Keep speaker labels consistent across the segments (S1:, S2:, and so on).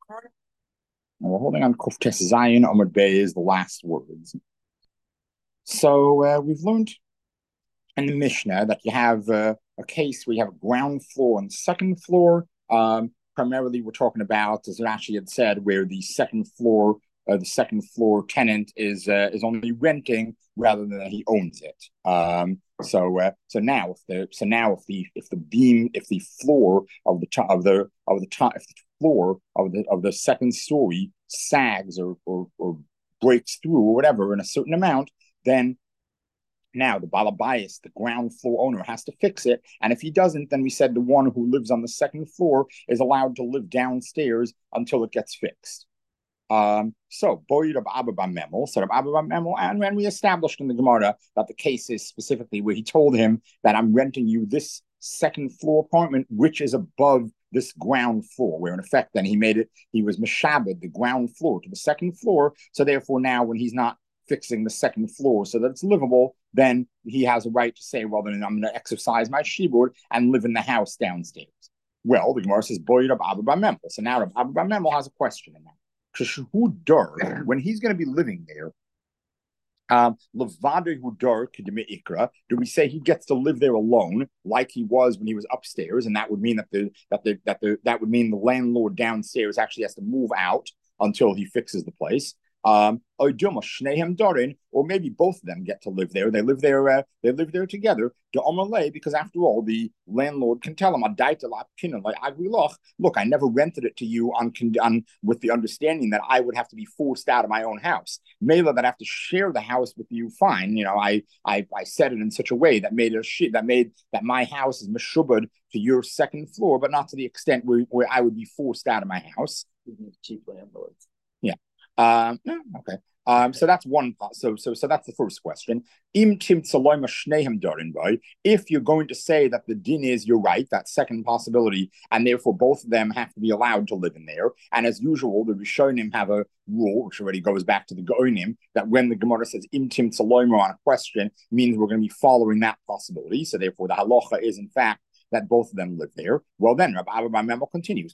S1: We're holding on Kuftes Zion Amud Bey is the last words. So we've learned in the Mishnah that you have a case where you have a ground floor and second floor. Primarily, we're talking about, as Rashi had said, where the second floor tenant is only renting rather than that he owns it. So now if the beam if the floor of the top of the top if the floor of the second story sags or breaks through or whatever in a certain amount, then now the balabayas, the ground floor owner, has to fix it. And if he doesn't, then we said the one who lives on the second floor is allowed to live downstairs until it gets fixed. So Boyd of Abba Memel, said of Abba Memel, and when we established in the Gemara that the case is specifically where he told him that I'm renting you this second floor apartment, which is above this ground floor, where in effect then he was Meshabed, the ground floor to the second floor. So therefore now when he's not fixing the second floor so that it's livable, then he has a right to say, well, then I'm going to exercise my shibud and live in the house downstairs. Well, the Gemara says, Boyd of Abba Memel. So now Abba Memel has a question in that. When he's going to be living there, do we say he gets to live there alone, like he was when he was upstairs, and that would mean that would mean the landlord downstairs actually has to move out until he fixes the place. Or maybe both of them get to live there. They live there. They live there together. Because after all, the landlord can tell him, "Look, I never rented it to you with the understanding that I would have to be forced out of my own house. Mela that I have to share the house with you. Fine, I said it in such a way that made that my house is meshubad to your second floor, but not to the extent where I would be forced out of my house. Cheap landlords. Yeah. Okay. So that's one part. So that's the first question. If you're going to say that the din is, you're right, that second possibility, and therefore both of them have to be allowed to live in there. And as usual, the Rishonim have a rule, which already goes back to the Goinim, that when the Gemara says imtim tzaloimer on a question, means we're going to be following that possibility. So therefore, the halacha is in fact that both of them live there. Well, then Rabbi Abba Memel continues.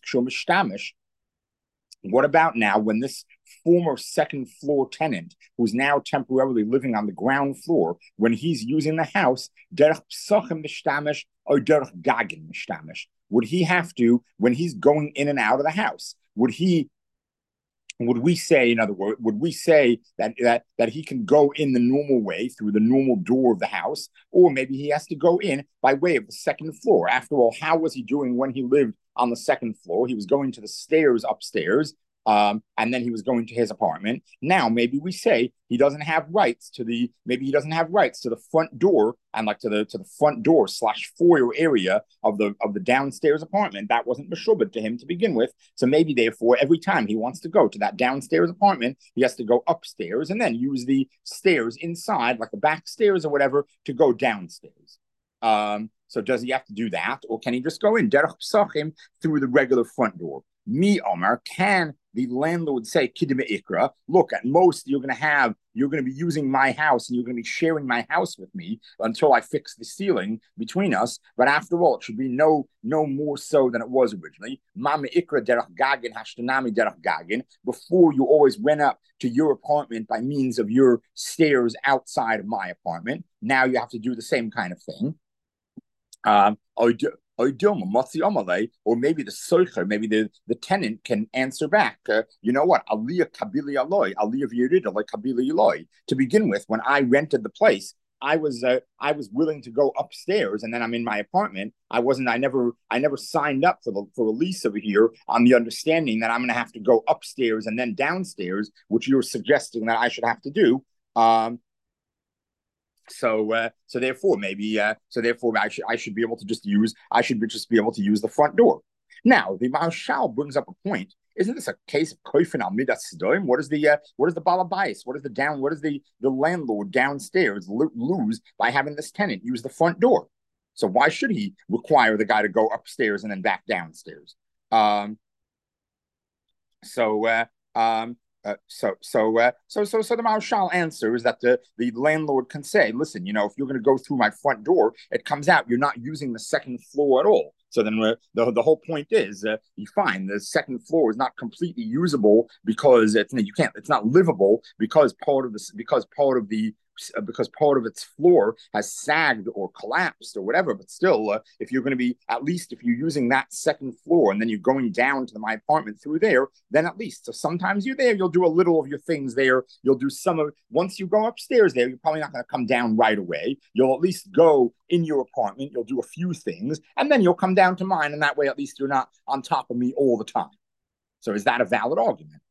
S1: What about now when this former second floor tenant, who's now temporarily living on the ground floor, when he's using the house, derech psachim mishtamish or derech gagin mishtamish? Would he have to, when he's going in and out of the house, would we say, in other words, would we say that he can go in the normal way through the normal door of the house, or maybe he has to go in by way of the second floor? After all, how was he doing when he lived on the second floor? He was going to the stairs upstairs, and then he was going to his apartment. Now, maybe we say he doesn't have rights to the front door and like to the front door / foyer area of the downstairs apartment. That wasn't meshubed to him to begin with. So maybe therefore every time he wants to go to that downstairs apartment, he has to go upstairs and then use the stairs inside, like the back stairs or whatever, to go downstairs. So does he have to do that, or can he just go in derech psachim through the regular front door? Mi Omar, can the landlord say kidme ikra? Look, at most you're going to be using my house and you're going to be sharing my house with me until I fix the ceiling between us. But after all, it should be no more so than it was originally. Mama ikra derech gagin hashtanami derech gagin. Before, you always went up to your apartment by means of your stairs outside of my apartment. Now you have to do the same kind of thing. Or maybe the soicher, maybe the tenant can answer back. You know what? Aliyah kabili aloi, aliyah v'yirida like kabili aloi. To begin with, when I rented the place, I was willing to go upstairs, and then I'm in my apartment. I never signed up for a lease over here on the understanding that I'm going to have to go upstairs and then downstairs, which you're suggesting that I should have to do. So therefore I should be able to just use the front door. Now the Maharshal brings up a point. Isn't this a case of koifin al midas sedoim? What is the balabais? What does the landlord downstairs lose by having this tenant use the front door? So why should he require the guy to go upstairs and then back downstairs? So the Marshal answers that the landlord can say, listen, if you're going to go through my front door, it comes out you're not using the second floor at all. So then the whole point is you find the second floor is not completely usable because it's not livable because part of its floor has sagged or collapsed or whatever. But still, if you're going to be, at least if you're using that second floor and then you're going down to my apartment through there, then at least. So sometimes you're there, you'll do a little of your things there. You'll do some of, once you go upstairs there, you're probably not going to come down right away. You'll at least go in your apartment. You'll do a few things and then you'll come down to mine. And that way, at least you're not on top of me all the time. So is that a valid argument?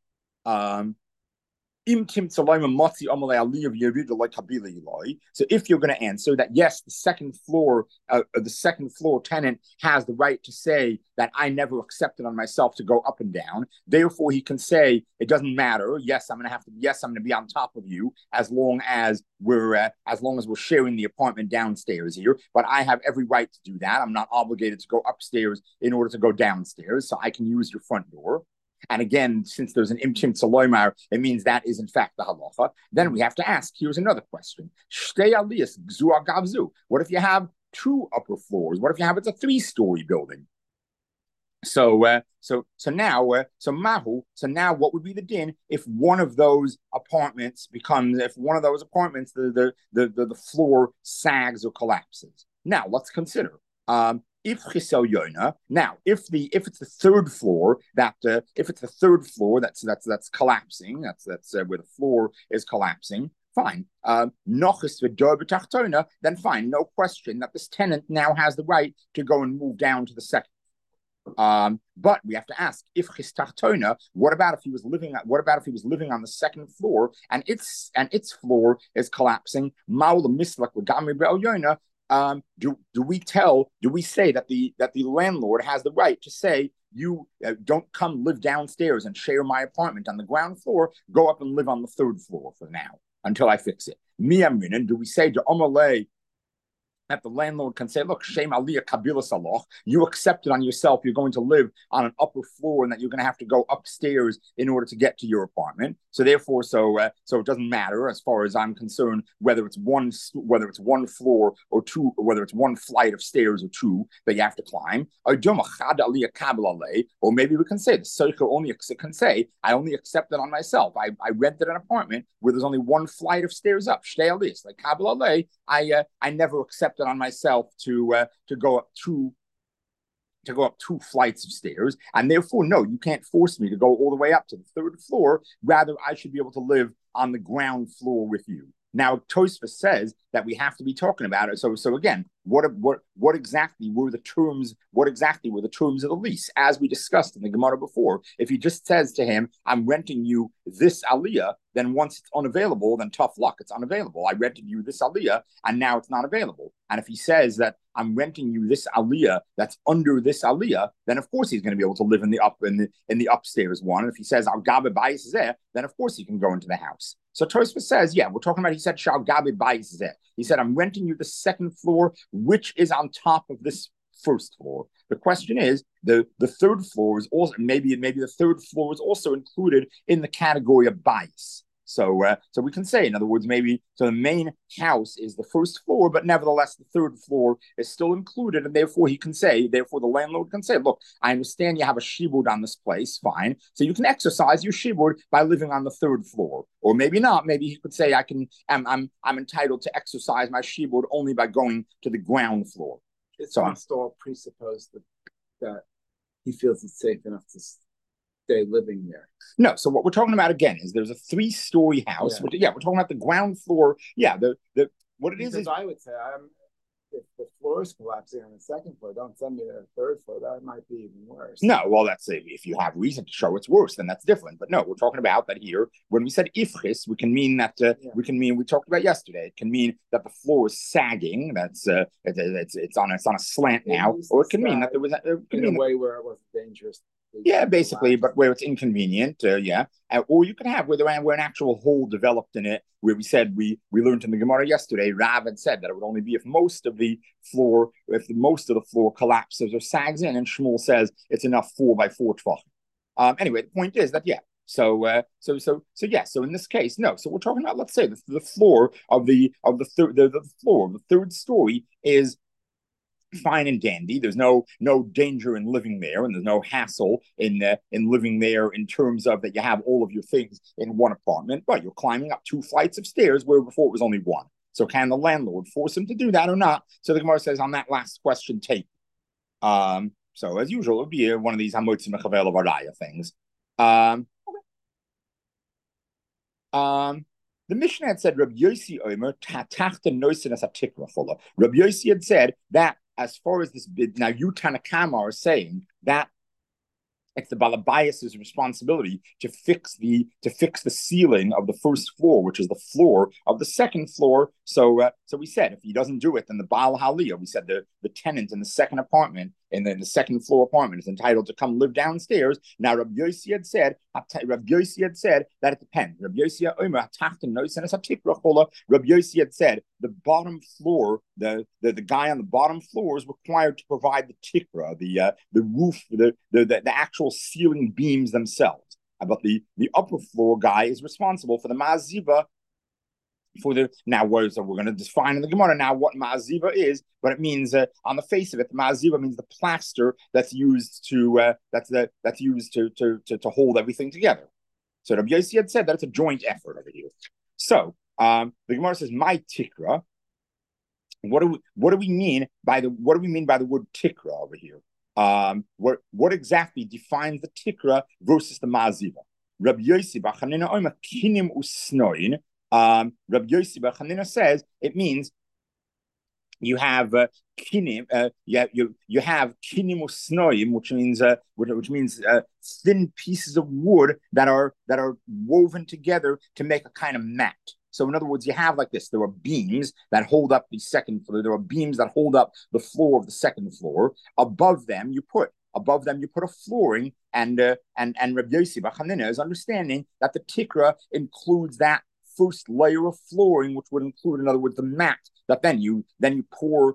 S1: So if you're going to answer that, yes, the second floor tenant has the right to say that I never accepted on myself to go up and down. Therefore, he can say it doesn't matter. Yes, I'm going to be on top of you as long as we're sharing the apartment downstairs here. But I have every right to do that. I'm not obligated to go upstairs in order to go downstairs, so I can use your front door. And again, since there's an imtim tzaloymar, it means that is in fact the halacha. Then we have to ask, here's another question. Shtei aliyas gzu agavzu. What if you have two upper floors? What if you have it's a 3-story building? So now what would be the din if one of those apartments the floor sags or collapses? Now let's consider. If it's the third floor that's collapsing, that's where the floor is collapsing, fine. Then fine, no question that this tenant now has the right to go and move down to the second. But we have to ask, if chistachtona, what about if he was living on the second floor and its floor is collapsing? Do we say that the landlord has the right to say, you don't come live downstairs and share my apartment on the ground floor, go up and live on the third floor for now until I fix it? Do we say to Omalei that the landlord can say, look, Shem Aliyah Kabila Saloch, you accept it on yourself, you're going to live on an upper floor and that you're going to have to go upstairs in order to get to your apartment. So therefore, so it doesn't matter as far as I'm concerned whether it's one floor or two, or whether it's one flight of stairs or two that you have to climb. Or maybe we can say the Seicher only can say, I only accept it on myself. I rented an apartment where there's only one flight of stairs up. Like Kabbalah, I never accepted on myself to go up two flights of stairs, and therefore, no, you can't force me to go all the way up to the third floor. Rather, I should be able to live on the ground floor with you. Now, Tosfos says that we have to be talking about it. So again, what exactly were the terms? What exactly were the terms of the lease, as we discussed in the Gemara before? If he just says to him, "I'm renting you this aliyah," then once it's unavailable, then tough luck, it's unavailable. I rented you this aliyah, and now it's not available. And if he says that I'm renting you this aliyah that's under this aliyah, then of course he's going to be able to live in the upstairs one. And if he says Al Gabe Bayis Zeh, then of course he can go into the house. So Tosfos says, yeah, we're talking about. He said Shal Gabe Bayis Zeh. He said, I'm renting you the second floor, which is on top of this first floor. The question is, the third floor is also maybe the third floor is also included in the category of bias. So we can say, in other words, maybe so the main house is the first floor, but nevertheless the third floor is still included, and therefore the landlord can say, look, I understand you have a shibud on this place, fine. So you can exercise your shibud by living on the third floor, or maybe not. Maybe he could say, I'm entitled to exercise my shibud only by going to the ground floor.
S2: It's all presupposed that he feels it's safe enough to stay living there.
S1: No, so what we're talking about again is there's a 3-story house. Yeah, we're talking about the ground floor. Yeah, what it is
S2: I would say, if the floor is collapsing on the second floor, don't send me to the third floor. That might be even worse.
S1: No, well, that's if you have reason to show it's worse, then that's different. But no, we're talking about that here. When we said ifchis, we can mean that we talked about yesterday. It can mean that the floor is sagging. That's it's on a slant now, or it can mean that there was
S2: a way where it wasn't dangerous.
S1: Yeah, basically, but where it's inconvenient, or you can have where an actual hole developed in it, where we said we learned in the Gemara yesterday. Rav had said that it would only be if most of the floor collapses or sags in, and Shmuel says it's enough 4x4 tvach. Anyway, the point is that So in this case, no. So we're talking about, let's say the floor of the third story is fine and dandy. There's no danger in living there, and there's no hassle in living there in terms of that you have all of your things in one apartment, but you're climbing up 2 flights of stairs where before it was only one. So can the landlord force him to do that or not? So the Gemara says on that last question, take. So as usual, it would be one of these hamotzi mechavel varaya things. The Mishnah had said Rabbi Yossi Omer tatachta noisin as a tikra chola. Rabbi Yossi had said that as far as this bid, now you Tanakama are saying that it's the balabayas's responsibility to fix the ceiling of the first floor, which is the floor of the second floor. So we said if he doesn't do it, then the Baal Haliyah, we said the tenant in the second apartment, and then the second floor apartment is entitled to come live downstairs. Now Rabbi Yossi had said that it depends. Rabbi Yossi had said the bottom floor, the guy on the bottom floor is required to provide the tikra, the roof, the actual ceiling beams themselves. But the upper floor guy is responsible for the ma'aziva. Now we're going to define in the Gemara now what ma'aziva is, but it means on the face of it, the ma'aziva means the plaster that's used to hold everything together. So Rabbi Yossi had said that it's a joint effort over here. So the Gemara says my tikra. What do we mean by the word tikra over here? What exactly defines the tikra versus the ma'aziva? Rabbi Yossi b'Chanina omer kinim usnoin. Rabbi Yossi bar Chanina says it means you have kinim, you have kinim usnoim, which means thin pieces of wood that are woven together to make a kind of mat. So in other words, you have like this: there are beams that hold up the second floor. There are beams that hold up the floor of the second floor. Above them, you put a flooring, and Rabbi Yossi bar Chanina is understanding that the tikra includes that first layer of flooring, which would include, in other words, the mat that then you pour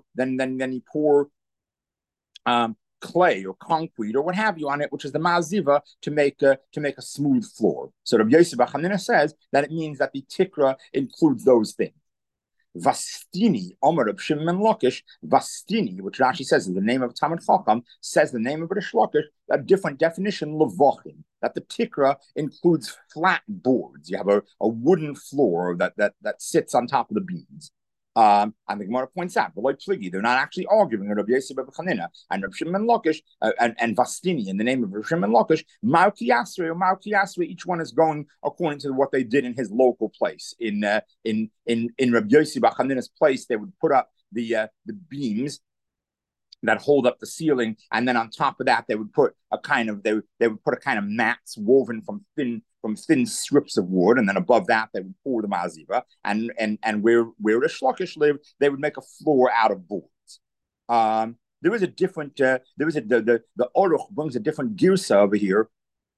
S1: clay or concrete or what have you on it, which is the ma'aziva to make a smooth floor. So Rabbi Yossi bar Chanina says that it means that the tikra includes those things. Vastini, Omer Reb Shimon Lakish, Vastini, which Rashi says is the name of Talmid Chacham, says the name of Rish Lakish, a different definition, Levachim, that the tikra includes flat boards. You have a wooden floor that sits on top of the beams. And the Gemara points out, they're not actually arguing Rabbi Yossi bar Chanina and Reb Shimon Lakish and Vastini in the name of Reb Shimon Lakish. Malki Yasri, each one is going according to what they did in his local place. In Rabbi Yossi bar Chanina's place, they would put up the beams that hold up the ceiling, and then on top of that, they would put a kind of mats woven from thin strips of wood, and then above that they would pour the ma'aziva, and where the shlokish lived, they would make a floor out of boards. There was a different the Aruch brings a different girsa over here.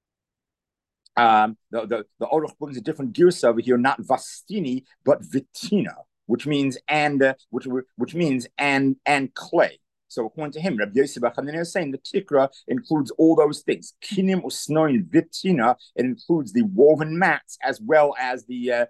S1: The Aruch brings a different girsa over here, not vastini but vitina, which means which means clay. So according to him, Rabbi Yossi bar Chanina is saying the tikra includes all those things. Kinim usnoin vitina, it includes the woven mats as well as the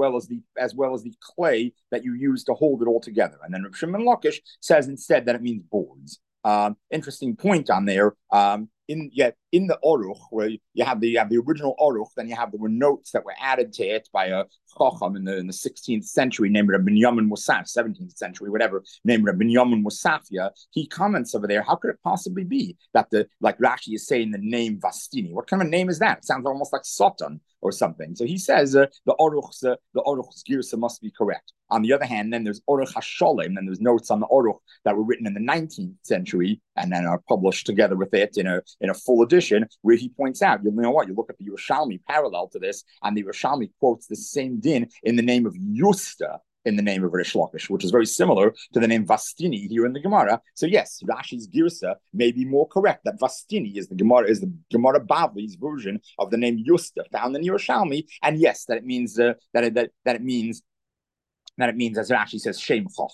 S1: clay that you use to hold it all together. And then Reb Shimon Lakish says instead that it means boards. Interesting point on there. In the Aruch, where you have the original Aruch, then you have the notes that were added to it by a Chacham in the 16th century named Rabbi Binyamin Musaf, 17th century, whatever, named Rabbi Binyamin Musafia. He comments over there, how could it possibly be that like Rashi is saying the name Vastini? What kind of a name is that? It sounds almost like Satan or something. So he says the Aruch's girsa must be correct. On the other hand, then there's Aruch HaSholem, and there's notes on the Aruch that were written in the 19th century and then are published together with it in a full edition, where he points out, you know what, you look at the Yerushalmi parallel to this, and the Yerushalmi quotes the same din in the name of Yusta, in the name of Rish Lakish, which is very similar to the name Vastini here in the Gemara. So yes, Rashi's girsa may be more correct, that Vastini is the Gemara Bavli's version of the name Yusta found in Yerushalmi, and yes, that it means that it means, as Rashi says, Shem Choch.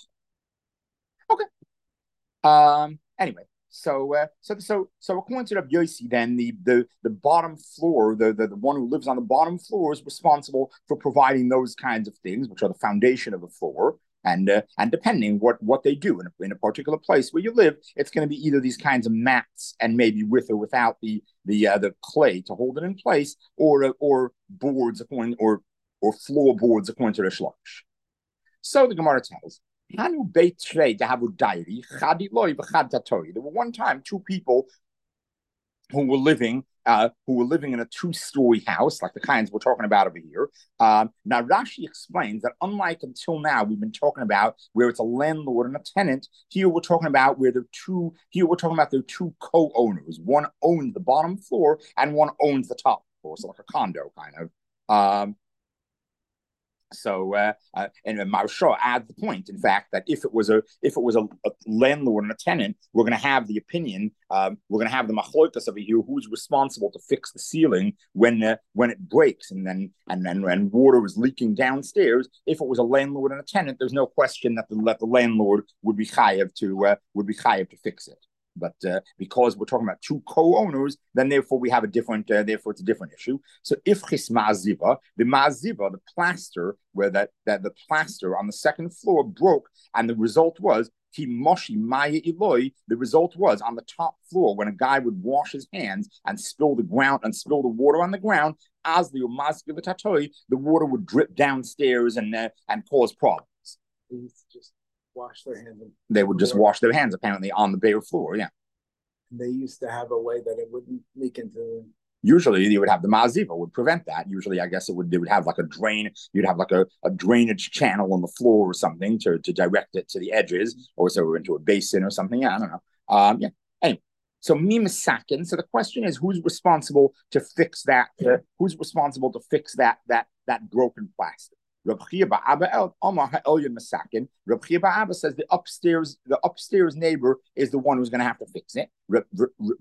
S1: Okay. Anyway, so according to Rabbi Yossi, then the bottom floor, the one who lives on the bottom floor is responsible for providing those kinds of things, which are the foundation of the floor. and depending what they do in a particular place where you live, it's going to be either these kinds of mats and maybe with or without the clay to hold it in place, or boards according or floorboards according to the shlosh. So the Gemara tells, Hanu beit shrei dehavu dairi chadi loy v'chad tatori. There were one time two people who were living in a two-story house, like the kinds we're talking about over here. Now Rashi explains that unlike until now, we've been talking about where it's a landlord and a tenant. Here we're talking about where they're two co-owners. One owns the bottom floor and one owns the top floor, so like a condo kind of. And Maharsha adds the point, in fact, that if it was a landlord and a tenant, we're going to have the opinion, we're going to have the machlokas over here, who's responsible to fix the ceiling when it breaks and water is leaking downstairs. If it was a landlord and a tenant, there's no question that the landlord would be chayav to fix it. But because we're talking about two co-owners, then therefore we have therefore it's a different issue. So if chis ma'aziva, the plaster, where the plaster on the second floor broke, and the result was moshi maya iloi. The result was on the top floor when a guy would wash his hands and spill the water on the ground, as the water would drip downstairs and cause problems.
S2: They used to just wash their hands.
S1: They would just wash their hands apparently on the bare floor. Yeah.
S2: And they used to have a way that it wouldn't leak into.
S1: Usually, you would have the maziva would prevent that. Usually, I guess they would have like a drain. You'd have like a drainage channel on the floor or something to direct it to the edges, or so into a basin or something. Yeah, I don't know. Yeah. Anyway, so mimasakin. So the question is, who's responsible to fix that? Who's responsible to fix that broken plastic? Reb Chia Ba'aba says the upstairs neighbor is the one who's going to have to fix it. Rabbi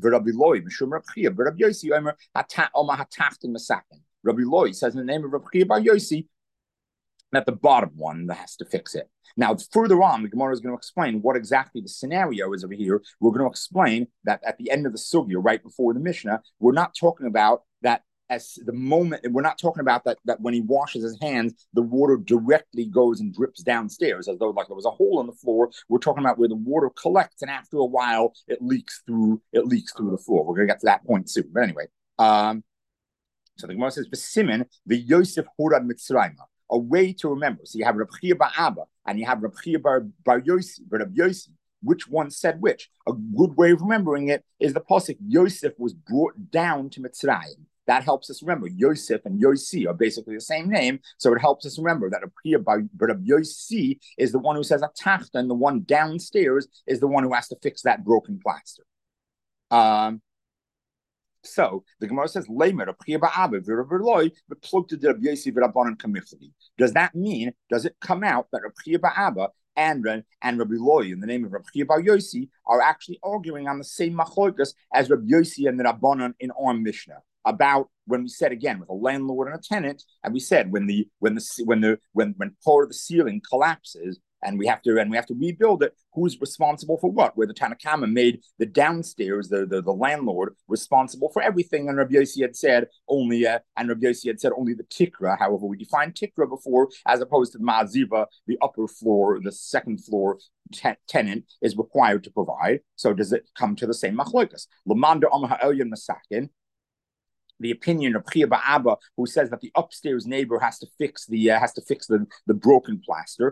S1: Loi says in the name of Reb Chia Bar Yossi that the bottom one has to fix it. Now, further on, the Gemara is going to explain what exactly the scenario is over here. We're going to explain that at the end of the sugya, right before the Mishnah, we're not talking about that. As the moment, we're not talking about that when he washes his hands, the water directly goes and drips downstairs as though like there was a hole in the floor. We're talking about where the water collects and after a while it leaks through the floor. We're going to get to that point soon. But anyway, so the Gemara says, "V'simin the Yosef Hurad Mitzrayma." A way to remember. So you have Reb Chia Ba'aba and you have Reb Chia Bar Yossi, Reb Yossi. Which one said which? A good way of remembering it is the pasuk Yosef was brought down to Mitzrayim. That helps us remember. Yosef and Yossi are basically the same name, so it helps us remember that Reb Yossi is the one who says atacht, and the one downstairs is the one who has to fix that broken plaster. So the Gemara says, does that mean, does it come out that Reb Chia Ba'aba and Rabbi Loi in the name of Reb Chia Bar Yossi are actually arguing on the same machlokas as Reb Yossi and the Rabbanan in our Mishnah? About when we said again with a landlord and a tenant, and we said when part of the ceiling collapses and we have to rebuild it, who's responsible for what? Where the Tanakama made the downstairs, the landlord responsible for everything, and Rabbi Yossi had said only the tikra. However, we defined tikra before as opposed to ma'aziva, the upper floor, the second floor tenant is required to provide. So does it come to the same machlokas? Lamanda Amar Ha'elyon Masakin. The opinion of Chia Ba'aba, who says that the upstairs neighbor has to fix the broken plaster,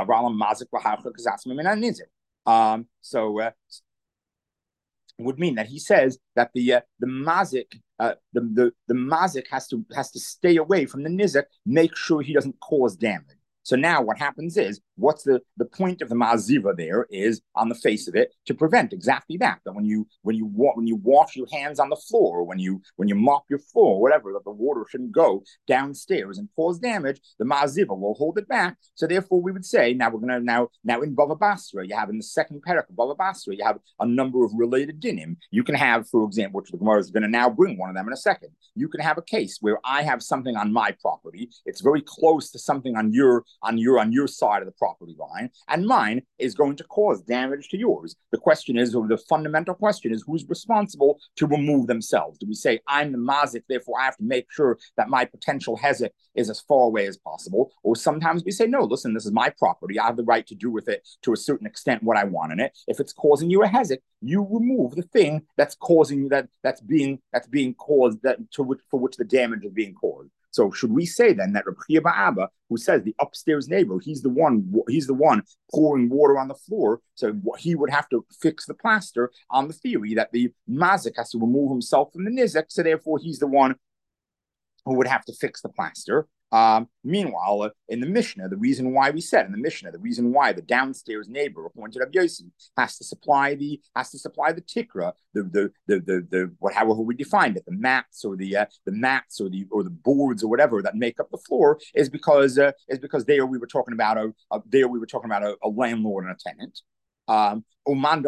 S1: would mean that he says that the mazik has to stay away from the nizik, make sure he doesn't cause damage. So now what happens is, what's the point of the ma'aziva there is, on the face of it, to prevent exactly that. That when you wash your hands on the floor, when you mop your floor, whatever, that the water shouldn't go downstairs and cause damage, the ma'aziva will hold it back. So therefore we would say, now we're going to, now in Bava Basra, you have in the second parak of Bava Basra, you have a number of related dinim. You can have, for example, which the Gemara is going to now bring one of them in a second. You can have a case where I have something on my property. It's very close to something on your your side of the property line, and mine is going to cause damage to yours. The question is, or the fundamental question is, who's responsible to remove themselves? Do we say I'm the mazik, therefore I have to make sure that my potential hezek is as far away as possible? Or sometimes we say, no, listen, this is my property. I have the right to do with it to a certain extent what I want in it. If it's causing you a hezek, you remove the thing that's causing that's being caused for which the damage is being caused. So should we say then that Reb Chia bar Abba, who says the upstairs neighbor, he's the one pouring water on the floor, so he would have to fix the plaster on the theory that the mazik has to remove himself from the nizek, so therefore he's the one who would have to fix the plaster. Meanwhile, in the Mishnah, the reason why the downstairs neighbor appointed Rabbi Yossi has to supply the tikra, the however we defined it, the mats or the boards or whatever that make up the floor, is because there we were talking about a landlord and a tenant. Meanwhile,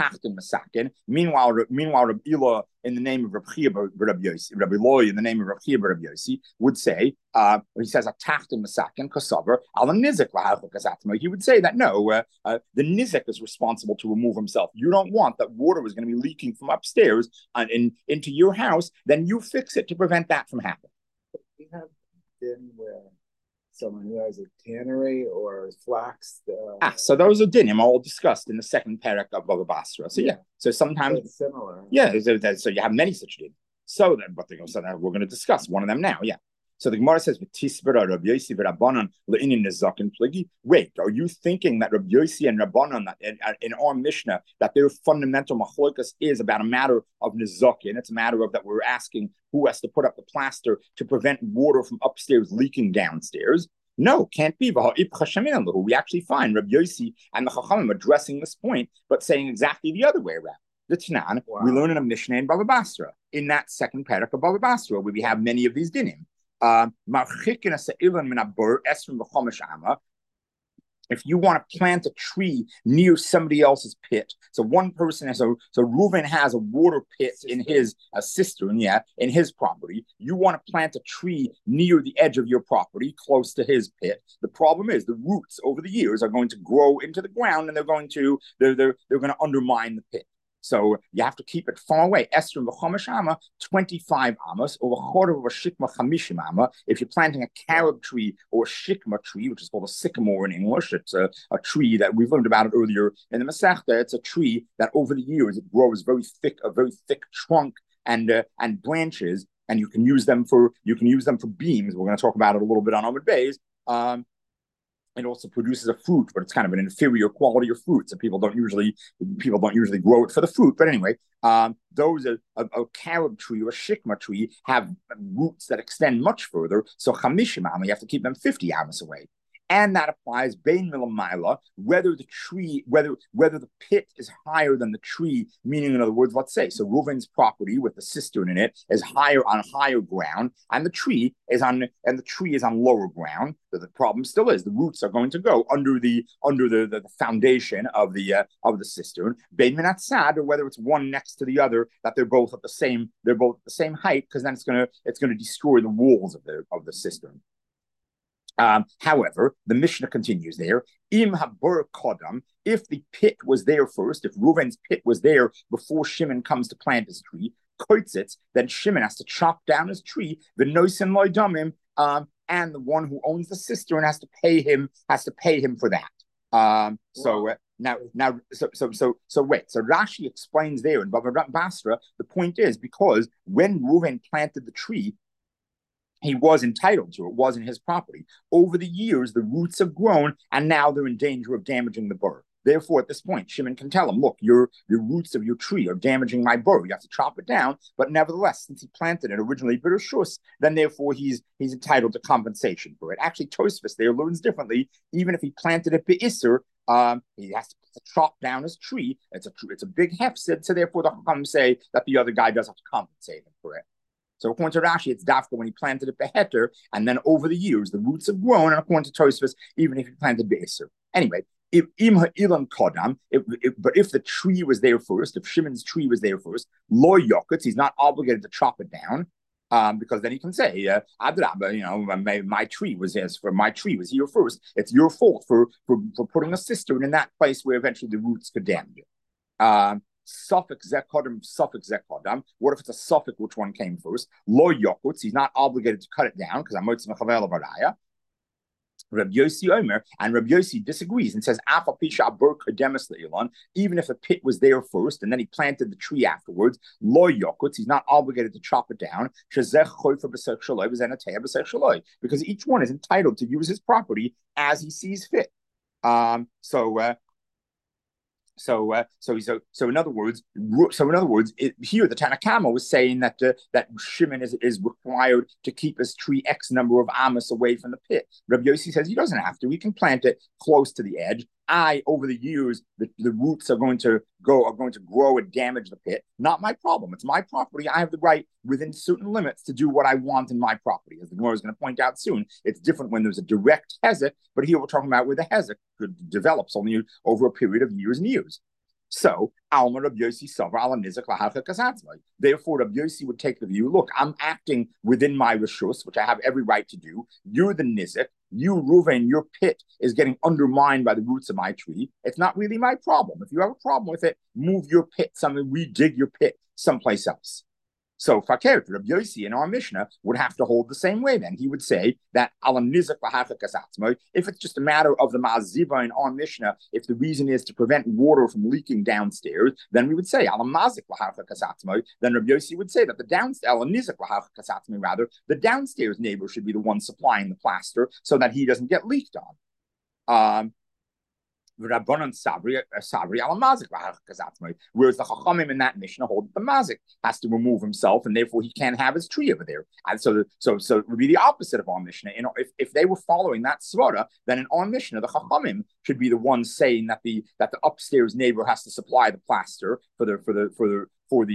S1: Rabbi Ila, in the name of Rabbi Chia bar Rabbi Yossi, Rabbi Loy, in the name of Rabbi Chia bar Rabbi Yossi, would say, he says, "Atachtim masakin kasaver al nizik lahachok." He would say that no, the nizik is responsible to remove himself. You don't want that water was going to be leaking from upstairs into your house. Then you fix it to prevent that from happening.
S2: We have been where someone who has a tannery or flax.
S1: So those are dinim, all discussed in the second parak of Baba Basra. So so sometimes
S2: it's similar.
S1: So you have many such dinim. So then, we're going to discuss one of them now. Yeah. So the Gemara says, wait, are you thinking that Rabbi Yossi and Rabbanan in our Mishnah, that their fundamental machlokas is about a matter of nizakin? It's a matter of that we're asking who has to put up the plaster to prevent water from upstairs leaking downstairs? No, can't be. We actually find Rabbi Yossi and the Chachamim addressing this point, but saying exactly the other way around. The Tanan, we learn in a Mishnah in Baba Basra, in that second parak of Baba Basra, where we have many of these dinim. If you want to plant a tree near somebody else's pit, so one person has so Reuven has a water pit in his cistern, in his property. You want to plant a tree near the edge of your property, close to his pit. The problem is the roots over the years are going to grow into the ground, and they're going to undermine the pit. So you have to keep it far away. Esther v'chomesh 25 amos, or a quarter of a shikma 50 amma. If you're planting a carob tree or a shikma tree, which is called a sycamore in English, it's a tree that we've learned about it earlier in the Masechta. It's a tree that over the years it grows a very thick trunk and branches, and you can use them for beams. We're going to talk about it a little bit on Amud Beis. It also produces a fruit, but it's kind of an inferior quality of fruit, so people don't usually grow it for the fruit. But anyway, those a carob tree or a shikma tree have roots that extend much further. So 50 amma, you have to keep them 50 amos away. And that applies bein milamayla, whether the pit is higher than the tree, meaning in other words, let's say, so Reuven's property with the cistern in it is on higher ground, and the tree is on lower ground. So the problem still is the roots are going to go under the foundation of the cistern. Bein minatzad, or whether it's one next to the other, that they're both at the same height, because then it's gonna destroy the walls of the cistern. However, the Mishnah continues there. Im habur kodam, if the pit was there first, if Reuven's pit was there before Shimon comes to plant his tree, koitzitz, then Shimon has to chop down his tree, the noisin loydamim, and the one who owns the cistern has to pay him for that. So Rashi explains there in Baba Basra, the point is because when Reuven planted the tree, he was entitled to it, wasn't his property. Over the years, the roots have grown, and now they're in danger of damaging the burr. Therefore, at this point, Shimon can tell him, look, the roots of your tree are damaging my burr. You have to chop it down. But nevertheless, since he planted it originally b'reshus, then therefore he's entitled to compensation for it. Actually, Tosfos there learns differently. Even if he planted it be'isser, he has to chop down his tree. It's a big hefsid, so therefore the Chacham say that the other guy does have to compensate him for it. So according to Rashi, it's dafka when he planted it beheter, and then over the years the roots have grown. And according to Tosfos, even if he planted be'isser, anyway, but if the tree was there first, if Shimon's tree was there first, lo yokutz, he's not obligated to chop it down. Because then he can say, Adraba, my tree was here first. It's your fault for putting a cistern in that place where eventually the roots could damage it. Suffix zekodam, suffix zekodam. What if it's a suffix? Which one came first? Lo yokutz. He's not obligated to cut it down because I'm motzim chavel varaya. Rabbi Yossi Omer, and Rabbi Yossi disagrees and says, even if the pit was there first and then he planted the tree afterwards, lo yokutz, he's not obligated to chop it down, because each one is entitled to use his property as he sees fit. So in other words, here the Tanna Kamma was saying that that Shimon is required to keep his tree X number of amos away from the pit. Rabbi Yossi says he doesn't have to. He can plant it close to the edge. Over the years, the roots are going to grow and damage the pit. Not my problem. It's my property. I have the right within certain limits to do what I want in my property. As the Gemara is going to point out soon, it's different when there's a direct hezek, but here we're talking about where the hezek develops only over a period of years and years. So, Alma Rabbi Yossi Savar ala Nizak lahacha kasatzmai. Therefore, Rabbi Yossi would take the view, look, I'm acting within my reshus, which I have every right to do. You're the Nizak. You, Reuven, your pit is getting undermined by the roots of my tree. It's not really my problem. If you have a problem with it, move your pit, redig your pit someplace else. So Fakir, Rabbi Yossi in our Mishnah would have to hold the same way then. He would say that alam nizak lahacha kasatzmai, if it's just a matter of the ma'aziva in our Mishnah, if the reason is to prevent water from leaking downstairs, then we would say alam mazik lahacha kasatzmai. Then Rabbi Yossi would say that the downstairs, alam nizak lahacha kasatzmai, rather, the downstairs neighbor should be the one supplying the plaster so that he doesn't get leaked on. Whereas the Chachamim in that Mishnah hold that the Mazik has to remove himself, and therefore he can't have his tree over there. And so it would be the opposite of our Mishnah. If they were following that svara, then in our Mishnah the Chachamim should be the ones saying that the upstairs neighbor has to supply the plaster for the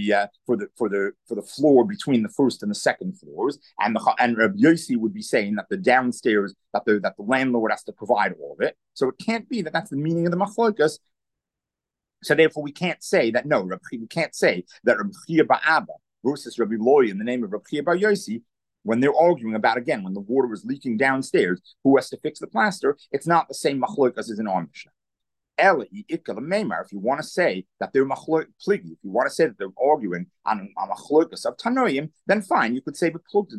S1: floor between the first and the second floors, and Rabbi Yossi would be saying that the downstairs that the landlord has to provide all of it. So it can't be that that's the meaning of the machlokas. So therefore, we can't say that. No, we can't say that Rabbi Chia Ba'aba versus Rabbi Loy in the name of Rabbi Chia Bar Yossi, when they're arguing about again when the water is leaking downstairs, who has to fix the plaster? It's not the same machlokas as in our Mishnah. If you want to say that they're pligi, if you want to say that they're arguing on machlokas of Tanoim, then fine, you could say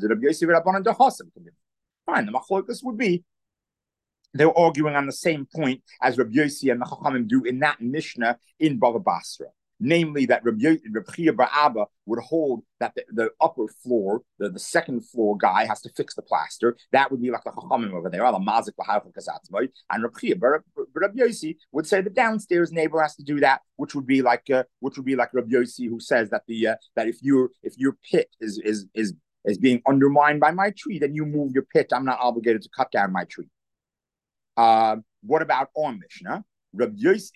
S1: fine. The machlokas would be they're arguing on the same point as Rabbi Yossi and the Chachamim do in that Mishnah in Bava Basra. Namely, that Rabbi Chia Bar Abba would hold that the upper floor, the second floor guy has to fix the plaster. That would be like the Chachamim over there, and Rabbi Chia Bar Yossi would say the downstairs neighbor has to do that, which would be like Rabbi Yossi, who says that that if your pit is being undermined by my tree, then you move your pit. I'm not obligated to cut down my tree. What about our Mishnah? Rabbi Yossi,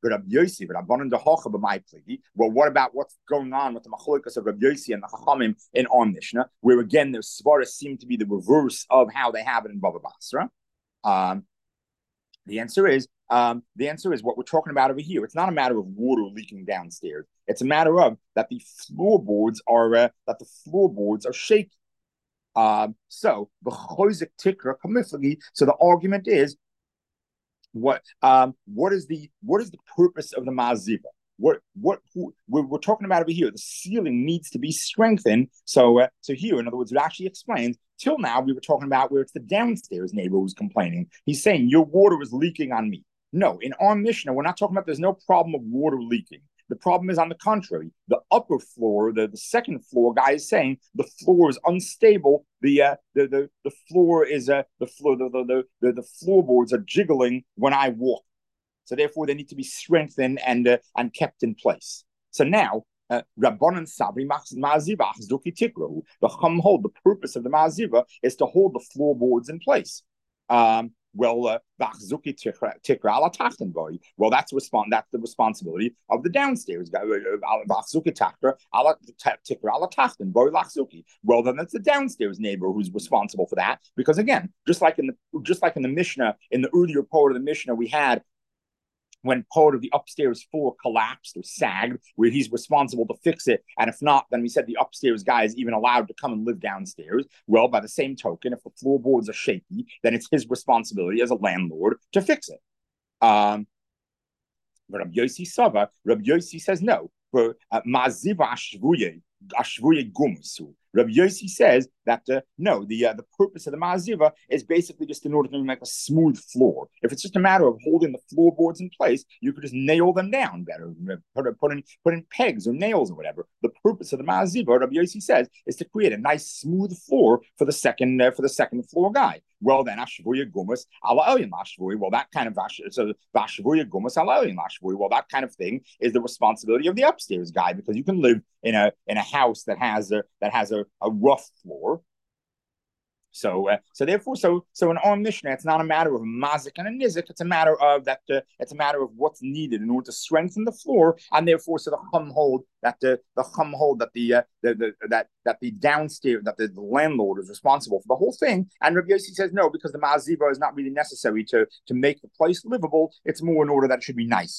S1: well, what about what's going on with the machlokas of Rabbi Yossi and the Chachamim in our Mishnah, where again their svaras seem to be the reverse of how they have it in Bava Basra? The answer is what we're talking about over here. It's not a matter of water leaking downstairs. It's a matter of that the floorboards are shaky. So the chozik tikra kamiflagi. So the argument is, what is the purpose of the ma'aziva? What we're talking about over here? The ceiling needs to be strengthened. So here, in other words, it actually explains. Till now, we were talking about where it's the downstairs neighbor who's complaining. He's saying your water is leaking on me. No, in our Mishnah, we're not talking about there's no problem of water leaking. The problem is on the contrary. The upper floor, the second floor guy is saying the floor is unstable. The floor is the floorboards are jiggling when I walk. So therefore, they need to be strengthened and kept in place. So now, Rabbanan Sabri Ma'aziva Achzuki Tikru. The Chum hold the purpose of the Ma'aziva is to hold the floorboards in place. Well, that's the responsibility of the downstairs. Well, then that's the downstairs neighbor who's responsible for that. Because again, just like in the Mishnah, in the earlier part of the Mishnah, we had when part of the upstairs floor collapsed or sagged, where he's responsible to fix it. And if not, then we said the upstairs guy is even allowed to come and live downstairs. Well, by the same token, if the floorboards are shaky, then it's his responsibility as a landlord to fix it. But Rabbi Yossi Sava, Rabbi Yossi says no. For Maziva Ashvuye Gumusu. Rabbi Yossi says that no, the purpose of the Ma'aziva is basically just in order to make a smooth floor. If it's just a matter of holding the floorboards in place, you could just nail them down better, put in pegs or nails or whatever. The purpose of the Ma'aziva, Rabbi Yossi says, is to create a nice smooth floor for the second floor guy. Well, then Ashvuya Gumus ala Elyon Ashvuya. Well, that kind of Ashvuya Gumus ala Elyon Ashvuya. Well, that kind of thing is the responsibility of the upstairs guy, because you can live in a house that has a rough floor. So therefore, in our Mishnah, it's not a matter of mazik and a nizik. It's a matter of that. It's a matter of what's needed in order to strengthen the floor, and therefore, so the chum hold that the downstairs that the landlord is responsible for the whole thing. And Rabbi Yossi says no, because the ma'aziva is not really necessary to make the place livable. It's more in order that it should be nice.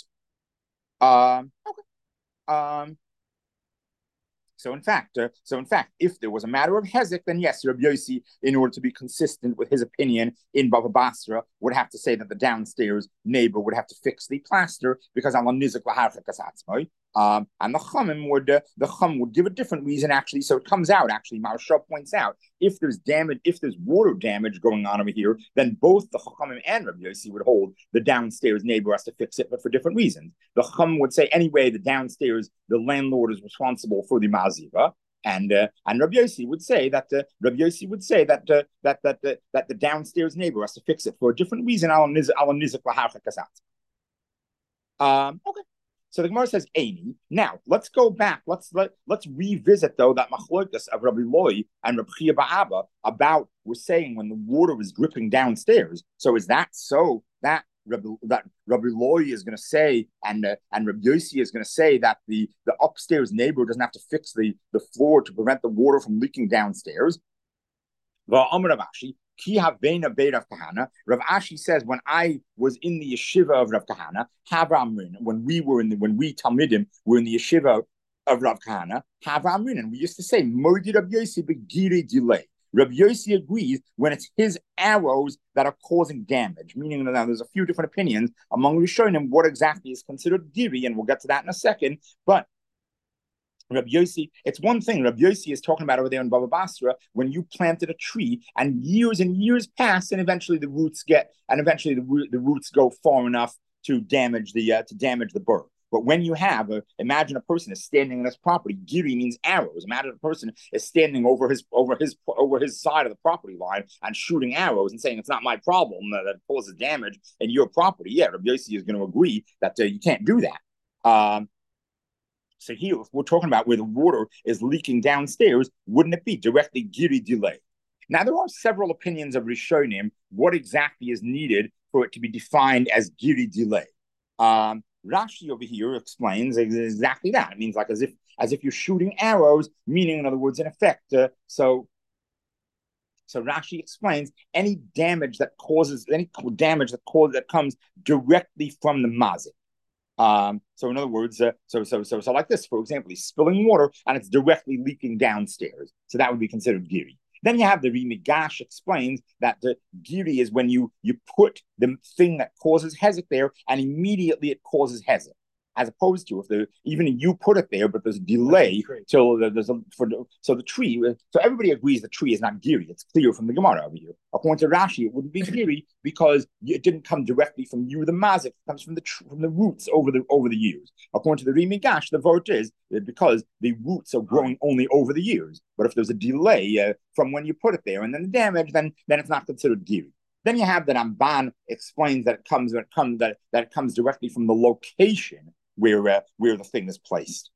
S1: Okay. So in fact, if there was a matter of hezek, then yes, Rabbi Yossi, in order to be consistent with his opinion in Bava Basra, would have to say that the downstairs neighbor would have to fix the plaster because Allah nizik laharchakasatzmoi. And the Chum would give a different reason, actually. So it comes out, actually, Maharsha points out, if there's water damage going on over here, then both the Chum and Rabbi Yossi would hold the downstairs neighbor has to fix it, but for different reasons. The Chum would say, anyway, the downstairs, the landlord is responsible for the Maziva. And Rabbi Yossi would say that the downstairs neighbor has to fix it for a different reason. Okay. So the Gemara says Amy. Now let's go back. Let's revisit though that machlokas of Rabbi Loi and Rabbi Chia Ba'aba about we're saying when the water was dripping downstairs. So is that so that Rabbi Loi is going to say and Rabbi Yossi is going to say that the upstairs neighbor doesn't have to fix the floor to prevent the water from leaking downstairs? Ki Havena Beit Rav Kahana. Rav Ashi says, when I was in the yeshiva of Rav Kahana, Havamrin, when we Talmidim were in the yeshiva of Rav Kahana, Havamrin, and we used to say, Modi Rav Yossi begiri delay. Rav Yossi agrees when it's his arrows that are causing damage, meaning that there's a few different opinions among Rishonim what exactly is considered giri, and we'll get to that in a second, but Rabbi Yossi, it's one thing Rabbi Yossi is talking about over there in Bava Basra when you planted a tree and years pass and eventually the roots go far enough to damage the bird. But when you have imagine a person is standing on this property, giri means arrows. Imagine a person is standing over his side of the property line and shooting arrows and saying it's not my problem that causes damage in your property. Yeah, Rabbi Yossi is going to agree that you can't do that. So here, if we're talking about where the water is leaking downstairs, wouldn't it be directly giri delay? Now, there are several opinions of Rishonim what exactly is needed for it to be defined as giri delay. Rashi over here explains exactly that. It means like as if you're shooting arrows, meaning, in other words, in effect. So Rashi explains any damage that comes directly from the mazik. So in other words, so like this, for example, he's spilling water and it's directly leaking downstairs. So that would be considered giri. Then you have the Rimigash explains that the giri is when you put the thing that causes hezek there and immediately it causes hezek. As opposed to even you put it there, but there's a delay till so the tree. So everybody agrees the tree is not giri. It's clear from the Gemara over here. According to Rashi, it wouldn't be giri because it didn't come directly from you, the mazik. It comes from the roots over the years. According to the Rimigash, the vote is because the roots are growing only over the years. But if there's a delay from when you put it there and then the damage, then it's not considered giri. Then you have that Ramban explains that it comes directly from the location where the thing is placed.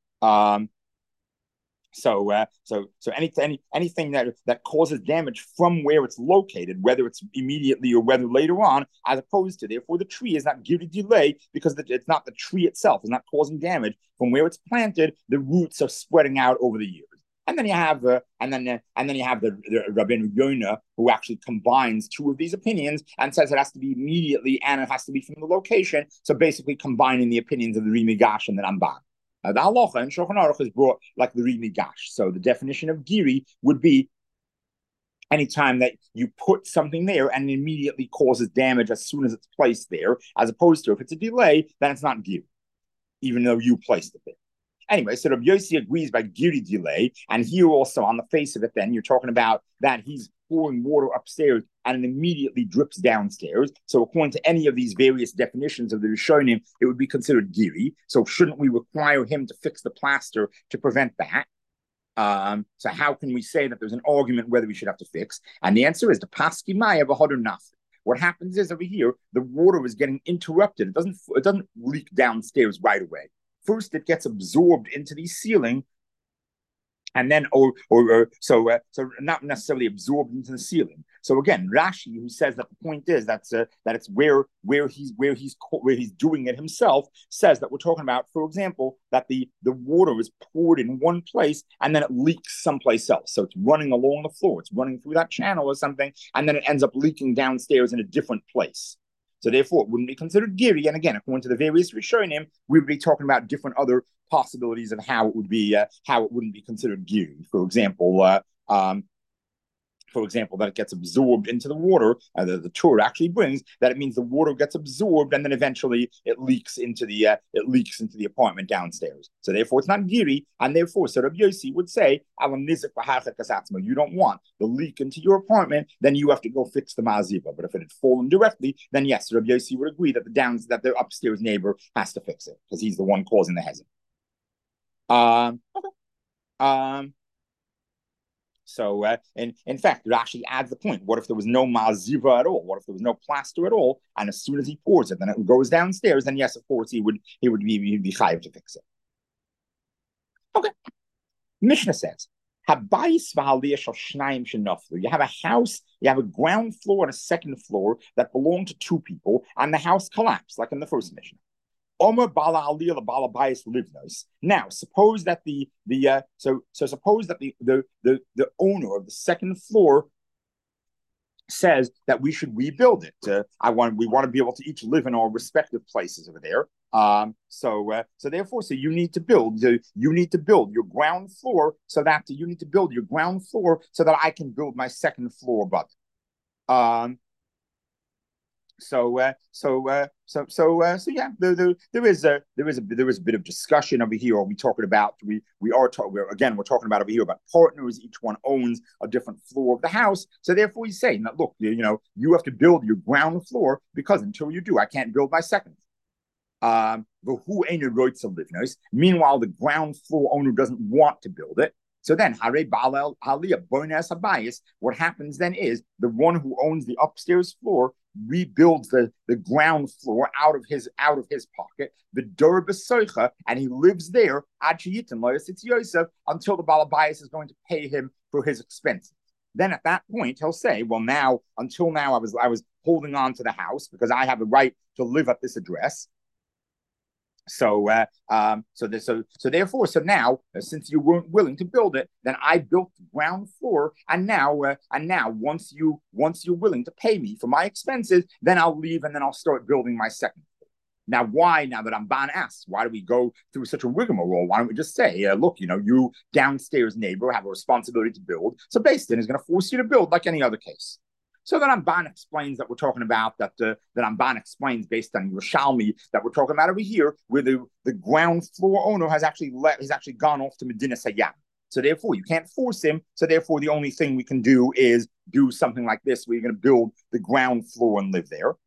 S1: So anything that causes damage from where it's located, whether it's immediately or whether later on, as opposed to therefore the tree is not giri delay because it's not the tree itself is not causing damage from where it's planted. The roots are spreading out over the years. And then you have and then you have the Rabbeinu Yonah, who actually combines two of these opinions and says it has to be immediately and it has to be from the location. So basically combining the opinions of the Rimigash and the Ramban. The halacha and Shulchan Aruch is brought like the Rimigash. So the definition of giri would be anytime that you put something there and it immediately causes damage as soon as it's placed there, as opposed to if it's a delay, then it's not giri, even though you placed it there. Anyway, so Rabbi Yossi agrees by giri delay, and here also on the face of it, then you're talking about that he's pouring water upstairs and it immediately drips downstairs. So according to any of these various definitions of the Rishonim, it would be considered giri. So shouldn't we require him to fix the plaster to prevent that? So how can we say that there's an argument whether we should have to fix? And the answer is the paski maya v'hoder nafik. What happens is over here, the water is getting interrupted. It doesn't leak downstairs right away. First, it gets absorbed into the ceiling, and then so not necessarily absorbed into the ceiling. So again, Rashi, who says that the point is that it's where he's doing it himself, says that we're talking about, for example, that the water is poured in one place and then it leaks someplace else. So it's running along the floor, it's running through that channel or something, and then it ends up leaking downstairs in a different place. So therefore, it wouldn't be considered giri. And again, according to the various Rishonim, we would be talking about different other possibilities of how it would be, how it wouldn't be considered giri. For example, that it gets absorbed into the water. The Torah actually brings that it means the water gets absorbed and then eventually it leaks into the apartment downstairs. So therefore, it's not giri, and therefore, so Rabbi Yossi would say, you don't want the leak into your apartment, then you have to go fix the maziva. But if it had fallen directly, then yes, Rabbi Yossi would agree that the upstairs neighbor has to fix it because he's the one causing the hezek. Okay. So, in fact, it actually adds the point. What if there was no maziva at all? What if there was no plaster at all? And as soon as he pours it, then it goes downstairs. Then yes, of course, he would be chayav to fix it. Okay. Mishnah says, you have a house, you have a ground floor and a second floor that belong to two people, and the house collapsed, like in the first Mishnah. Omer bala aliyah bala bayis livnos. Now, suppose that suppose that the owner of the second floor says that we should rebuild it. We want to be able to each live in our respective places over there. So you need to build your ground floor so that I can build my second floor above it. Yeah, there is a bit of discussion over here. We're talking about we're talking about over here about partners. Each one owns a different floor of the house. So therefore, he's saying that look, you have to build your ground floor because until you do, I can't build my second. Meanwhile, the ground floor owner doesn't want to build it. So then, what happens then is the one who owns the upstairs floor rebuilds the ground floor out of his pocket, the dur b'soicha, and he lives there until the balabayas is going to pay him for his expenses. Then at that point, he'll say, well, until now, I was holding on to the house because I have a right to live at this address. So therefore, now, since you weren't willing to build it, then I built the ground floor, and now, once you're willing to pay me for my expenses, then I'll leave and then I'll start building my second floor. Now, why? Now that Ramban asks, why do we go through such a rigmarole? Why don't we just say, look, you downstairs neighbor have a responsibility to build, so Beis Din is going to force you to build like any other case. So the Ramban explains that we're talking about that. The Ramban explains based on Yerushalmi that we're talking about over here, where the ground floor owner has actually gone off to Medina Sayyam. So therefore, you can't force him. So therefore, the only thing we can do is do something like this, where you're going to build the ground floor and live there.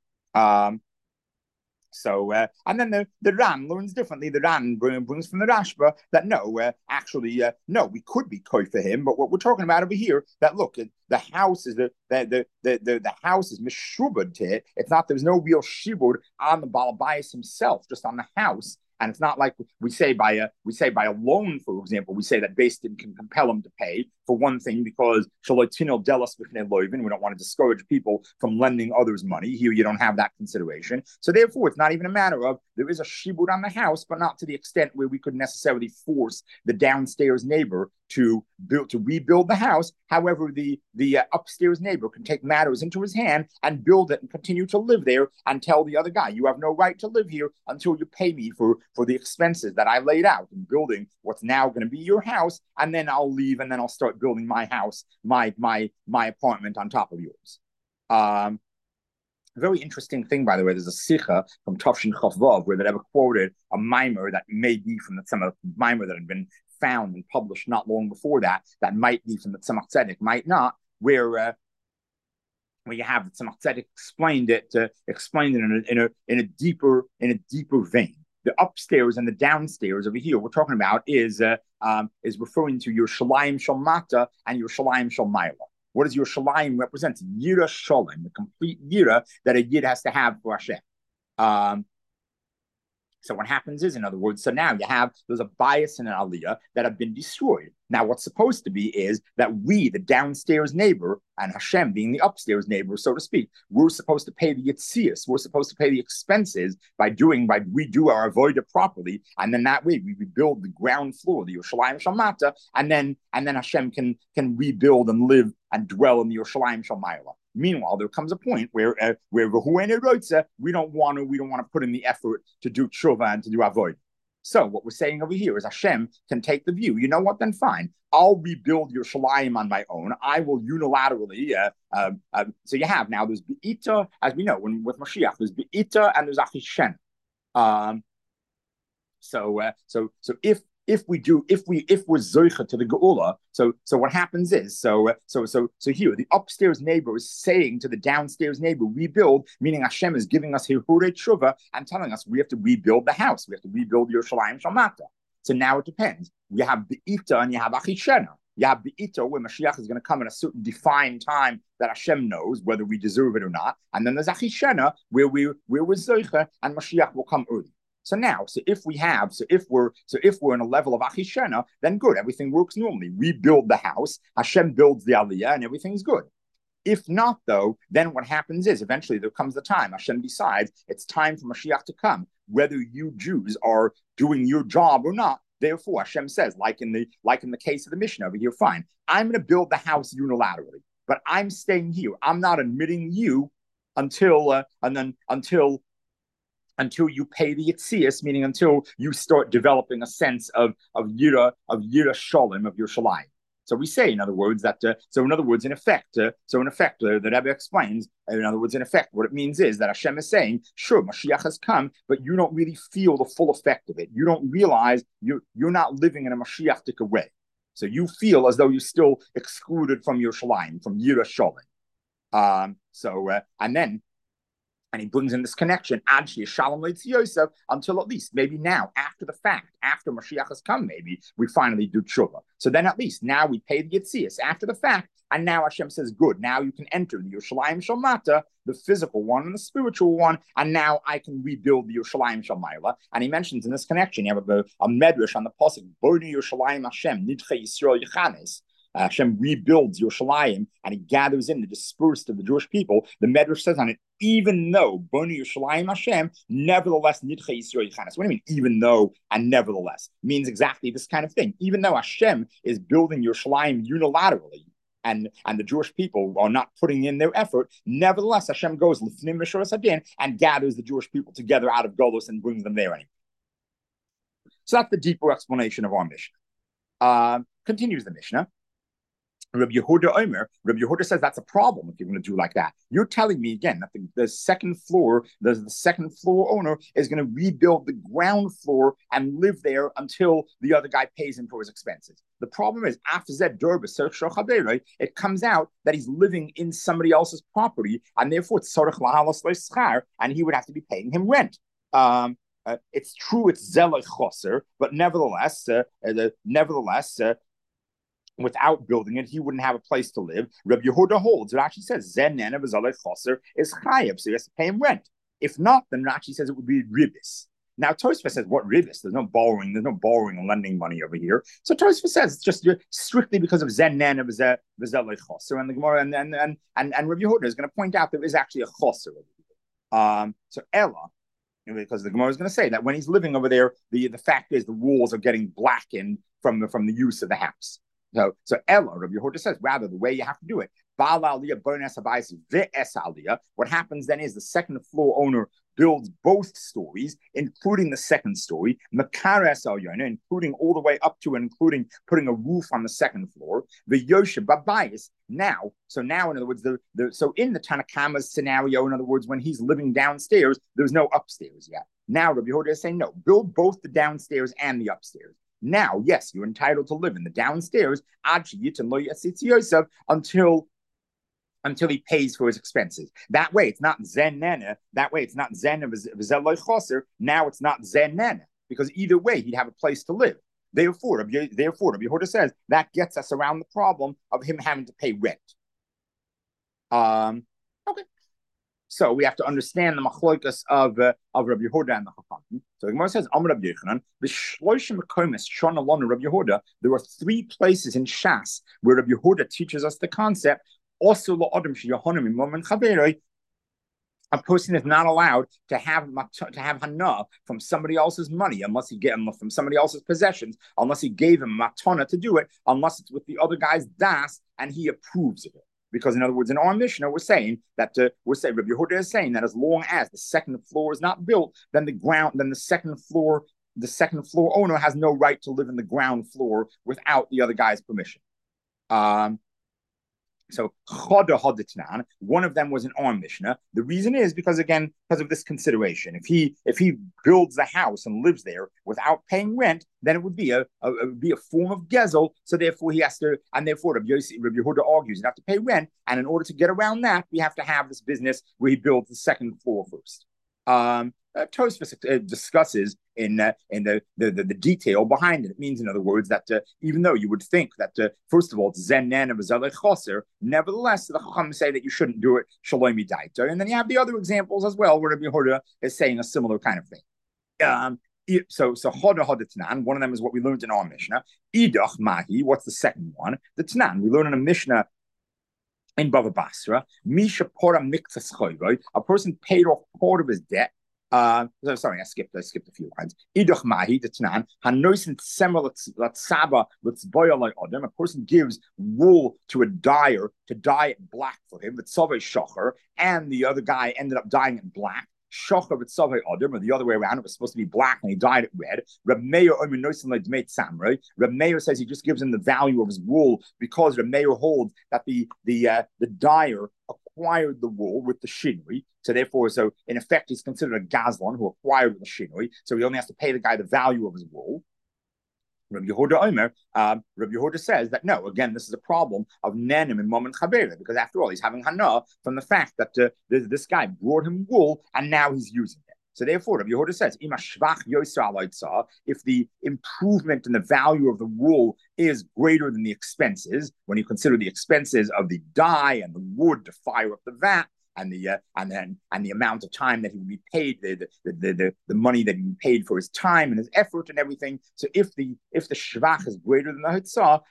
S1: And then the Ran learns differently. The Ran brings from the Rashba that no, we could be koi for him, but what we're talking about over here, that look, the house is the house is mishubad to it. It's not, there's no real shibud on the balabayas himself, just on the house. And it's not like we say by a loan, for example, we say that Beis Din can compel him to pay for one thing because we don't want to discourage people from lending others money. Here you don't have that consideration. So therefore, it's not even a matter of there is a shibud on the house, but not to the extent where we could necessarily force the downstairs neighbor to rebuild the house. However, the upstairs neighbor can take matters into his hand and build it and continue to live there and tell the other guy, you have no right to live here until you pay me for the expenses that I laid out in building what's now going to be your house, and then I'll leave and then I'll start building my house, my apartment on top of yours. Very interesting thing, by the way, there's a Sikha from Tafshin Chavvav where they ever quoted a mimer that may be from some of the mimer that had been found and published not long before that might be from the Tzemach Tzedek, might not, where you have the Tzemach Tzedek explained it in a deeper vein. The upstairs and the downstairs over here we're talking about is referring to your Shalayim Shel Mata and your Shalayim Shel Maila. What does your Shalayim represent? Yira Shalom, the complete Yira that a Yid has to have for Hashem. So what happens is, in other words, so now there's a bias and an aliyah that have been destroyed. Now what's supposed to be is that we, the downstairs neighbor, and Hashem being the upstairs neighbor, so to speak, we're supposed to pay the yitzias, we're supposed to pay the expenses by we do our avodah properly, and then that way we rebuild the ground floor, the Yerushalayim Shel Mata, and then Hashem can rebuild and live and dwell in the Yerushalayim Shel Ma'ala. Meanwhile, there comes a point where we don't want to put in the effort to do tshuva and to do avodah. So what we're saying over here is Hashem can take the view. You know what? Then fine. I'll rebuild your Shalayim on my own. I will unilaterally. So you have now there's Be'ita, as we know, with Mashiach, there's Be'ita and there's Achishen. So if we're zoicha to the geula, so what happens is so here the upstairs neighbor is saying to the downstairs neighbor, rebuild, meaning Hashem is giving us hirurei tshuva and telling us we have to rebuild the house, we have to rebuild Yerushalayim Shel Mata. So now it depends. You have Be'ita and you have Achishena. You have Be'ita where Mashiach is going to come at a certain defined time that Hashem knows whether we deserve it or not, and then there's Achishena where we're zoicha and Mashiach will come early. So now, if we're in a level of Achishena, then good, everything works normally. We build the house, Hashem builds the Aliyah, and everything's good. If not, though, then what happens is eventually there comes the time Hashem decides it's time for Mashiach to come, whether you Jews are doing your job or not. Therefore, Hashem says, like in the case of the Mishnah over here, fine, I'm going to build the house unilaterally, but I'm staying here. I'm not admitting you until you pay the yitzias, meaning until you start developing a sense of yira shalom, of your shalayim. So we say, in other words, that in effect, the Rebbe explains, in effect, what it means is that Hashem is saying, sure, Mashiach has come, but you don't really feel the full effect of it. You don't realize you're not living in a Mashiach-tic way. So you feel as though you're still excluded from your shalayim, from yira shalom. And he brings in this connection, until at least maybe now, after the fact, after Mashiach has come, maybe we finally do tshuva. So then at least now we pay the yitzias after the fact, and now Hashem says, good, now you can enter the Yerushalayim Shel Mata, the physical one and the spiritual one, and now I can rebuild the Yerushalayim Shel Maila. And he mentions in this connection, you have a medrash on the pasuk, Boni Yerushalayim Hashem, Nidchei Yisrael Yechanes. Hashem rebuilds Yerushalayim and he gathers in the dispersed of the Jewish people. The Medrash says on it, even though Boni Yerushalayim Hashem, nevertheless Nidchei Yisrael Yechanes. What do you mean, even though and nevertheless? It means exactly this kind of thing. Even though Hashem is building Yerushalayim unilaterally, and the Jewish people are not putting in their effort, nevertheless Hashem goes Lifnim Mishoras Hadin and gathers the Jewish people together out of Golus and brings them there anyway. So that's the deeper explanation of our Mishnah. Continues the Mishnah. Rabbi Yehuda says that's a problem if you're going to do like that. You're telling me again that the second floor owner is going to rebuild the ground floor and live there until the other guy pays him for his expenses. The problem is after Zed Durba, it comes out that he's living in somebody else's property, and therefore it's Sorach Lahalas Schar, and he would have to be paying him rent. It's true, it's Zelach Choser, but nevertheless, without building it, he wouldn't have a place to live. Rabbi Yehuda holds, Rashi says, Zen Nenev Zalei Choser is Chayev, so he has to pay him rent. If not, then Rashi says it would be Ribis. Now Tosfos says, what ribis? There's no borrowing and lending money over here. So Tosfos says it's just strictly because of Zennen of Zezel Choser, and the Gemara and Rabbi Yehuda is going to point out there is actually a Choser over here. So Ella, because the Gemara is going to say that when he's living over there, the fact is the walls are getting blackened from the use of the house. So Ella, Rabbi Yehuda says, rather the way you have to do it. What happens then is the second floor owner builds both stories, including the second story, including all the way up to and including putting a roof on the second floor. The Yoshe Babayis now, in other words, so in the Tanakama's scenario, in other words, when he's living downstairs, there's no upstairs yet. Now Rabbi Yehuda is saying, no, build both the downstairs and the upstairs. Now, yes, you're entitled to live in the downstairs until he pays for his expenses. That way, it's not zen nene. That way, it's not zen of v'zeloi choser. Now, it's not zen nene, because either way, he'd have a place to live. Therefore, Rabbi Yehuda says that gets us around the problem of him having to pay rent. Okay. So we have to understand the machlokas of Rabbi Yehuda and the Chachamim. So the Gemara says, Amar Rabbi Yochanan, v'shloishim mekomis shana lanu Rabbi Yehuda. There are 3 places in Shas where Rabbi Yehuda teaches us the concept. Also, a person is not allowed to have hana from somebody else's money unless he get from somebody else's possessions, unless he gave him matana to do it, unless it's with the other guy's das and he approves of it. Because in other words, in our Mishnah, we're saying Rabbi Yehuda is saying that as long as the second floor is not built, then the second floor owner has no right to live in the ground floor without the other guy's permission. So Choda Hoditnan, one of them was an Arm Mishnah. The reason is because of this consideration. If he builds the house and lives there without paying rent, then it would be a form of gezel. So therefore he has to, and therefore Rabbi Yehuda argues you have to pay rent, and in order to get around that, we have to have this business where he builds the second floor first. Tosfos discusses in the detail behind it. It means, in other words, that even though you would think that first of all it's zen nen of zalei choser, nevertheless the Chacham say that you shouldn't do it shalomi daita. And then you have the other examples as well where Rabbi Yehuda is saying a similar kind of thing. So Choda Tnan, one of them is what we learned in our Mishnah. Idach Mahi, what's the second one? The Tnan, we learn in a Mishnah in Bava Basra, Misha Pora Miktas Choyvoy, a person paid off part of his debt. Sorry, I skipped a few lines. Idach Mahi, the Tnan, Hanoisin Semel Latsaba, Latsboyalai Odem, a person gives wool to a dyer to dye it black for him, the Tzavei Shocher, and the other guy ended up dyeing it black. Shocher with Savay Adam, or the other way around, it was supposed to be black and he dyed it red. Reb Meir says he just gives him the value of his wool because Reb Meir holds that the dyer acquired the wool with the shinui. So therefore, in effect, he's considered a gazlan who acquired the shinui. So he only has to pay the guy the value of his wool. Rabbi Yehuda says that no, again, this is a problem of nenim and mom and chavera, because after all, he's having hana from the fact that this guy brought him wool and now he's using it. So therefore, Rabbi Yehuda says, if the improvement in the value of the wool is greater than the expenses, when you consider the expenses of the dye and the wood to fire up the vat, and the amount of time that he would be paid, the money that he would be paid for his time and his effort and everything. So if the shvach is greater than the hitzah,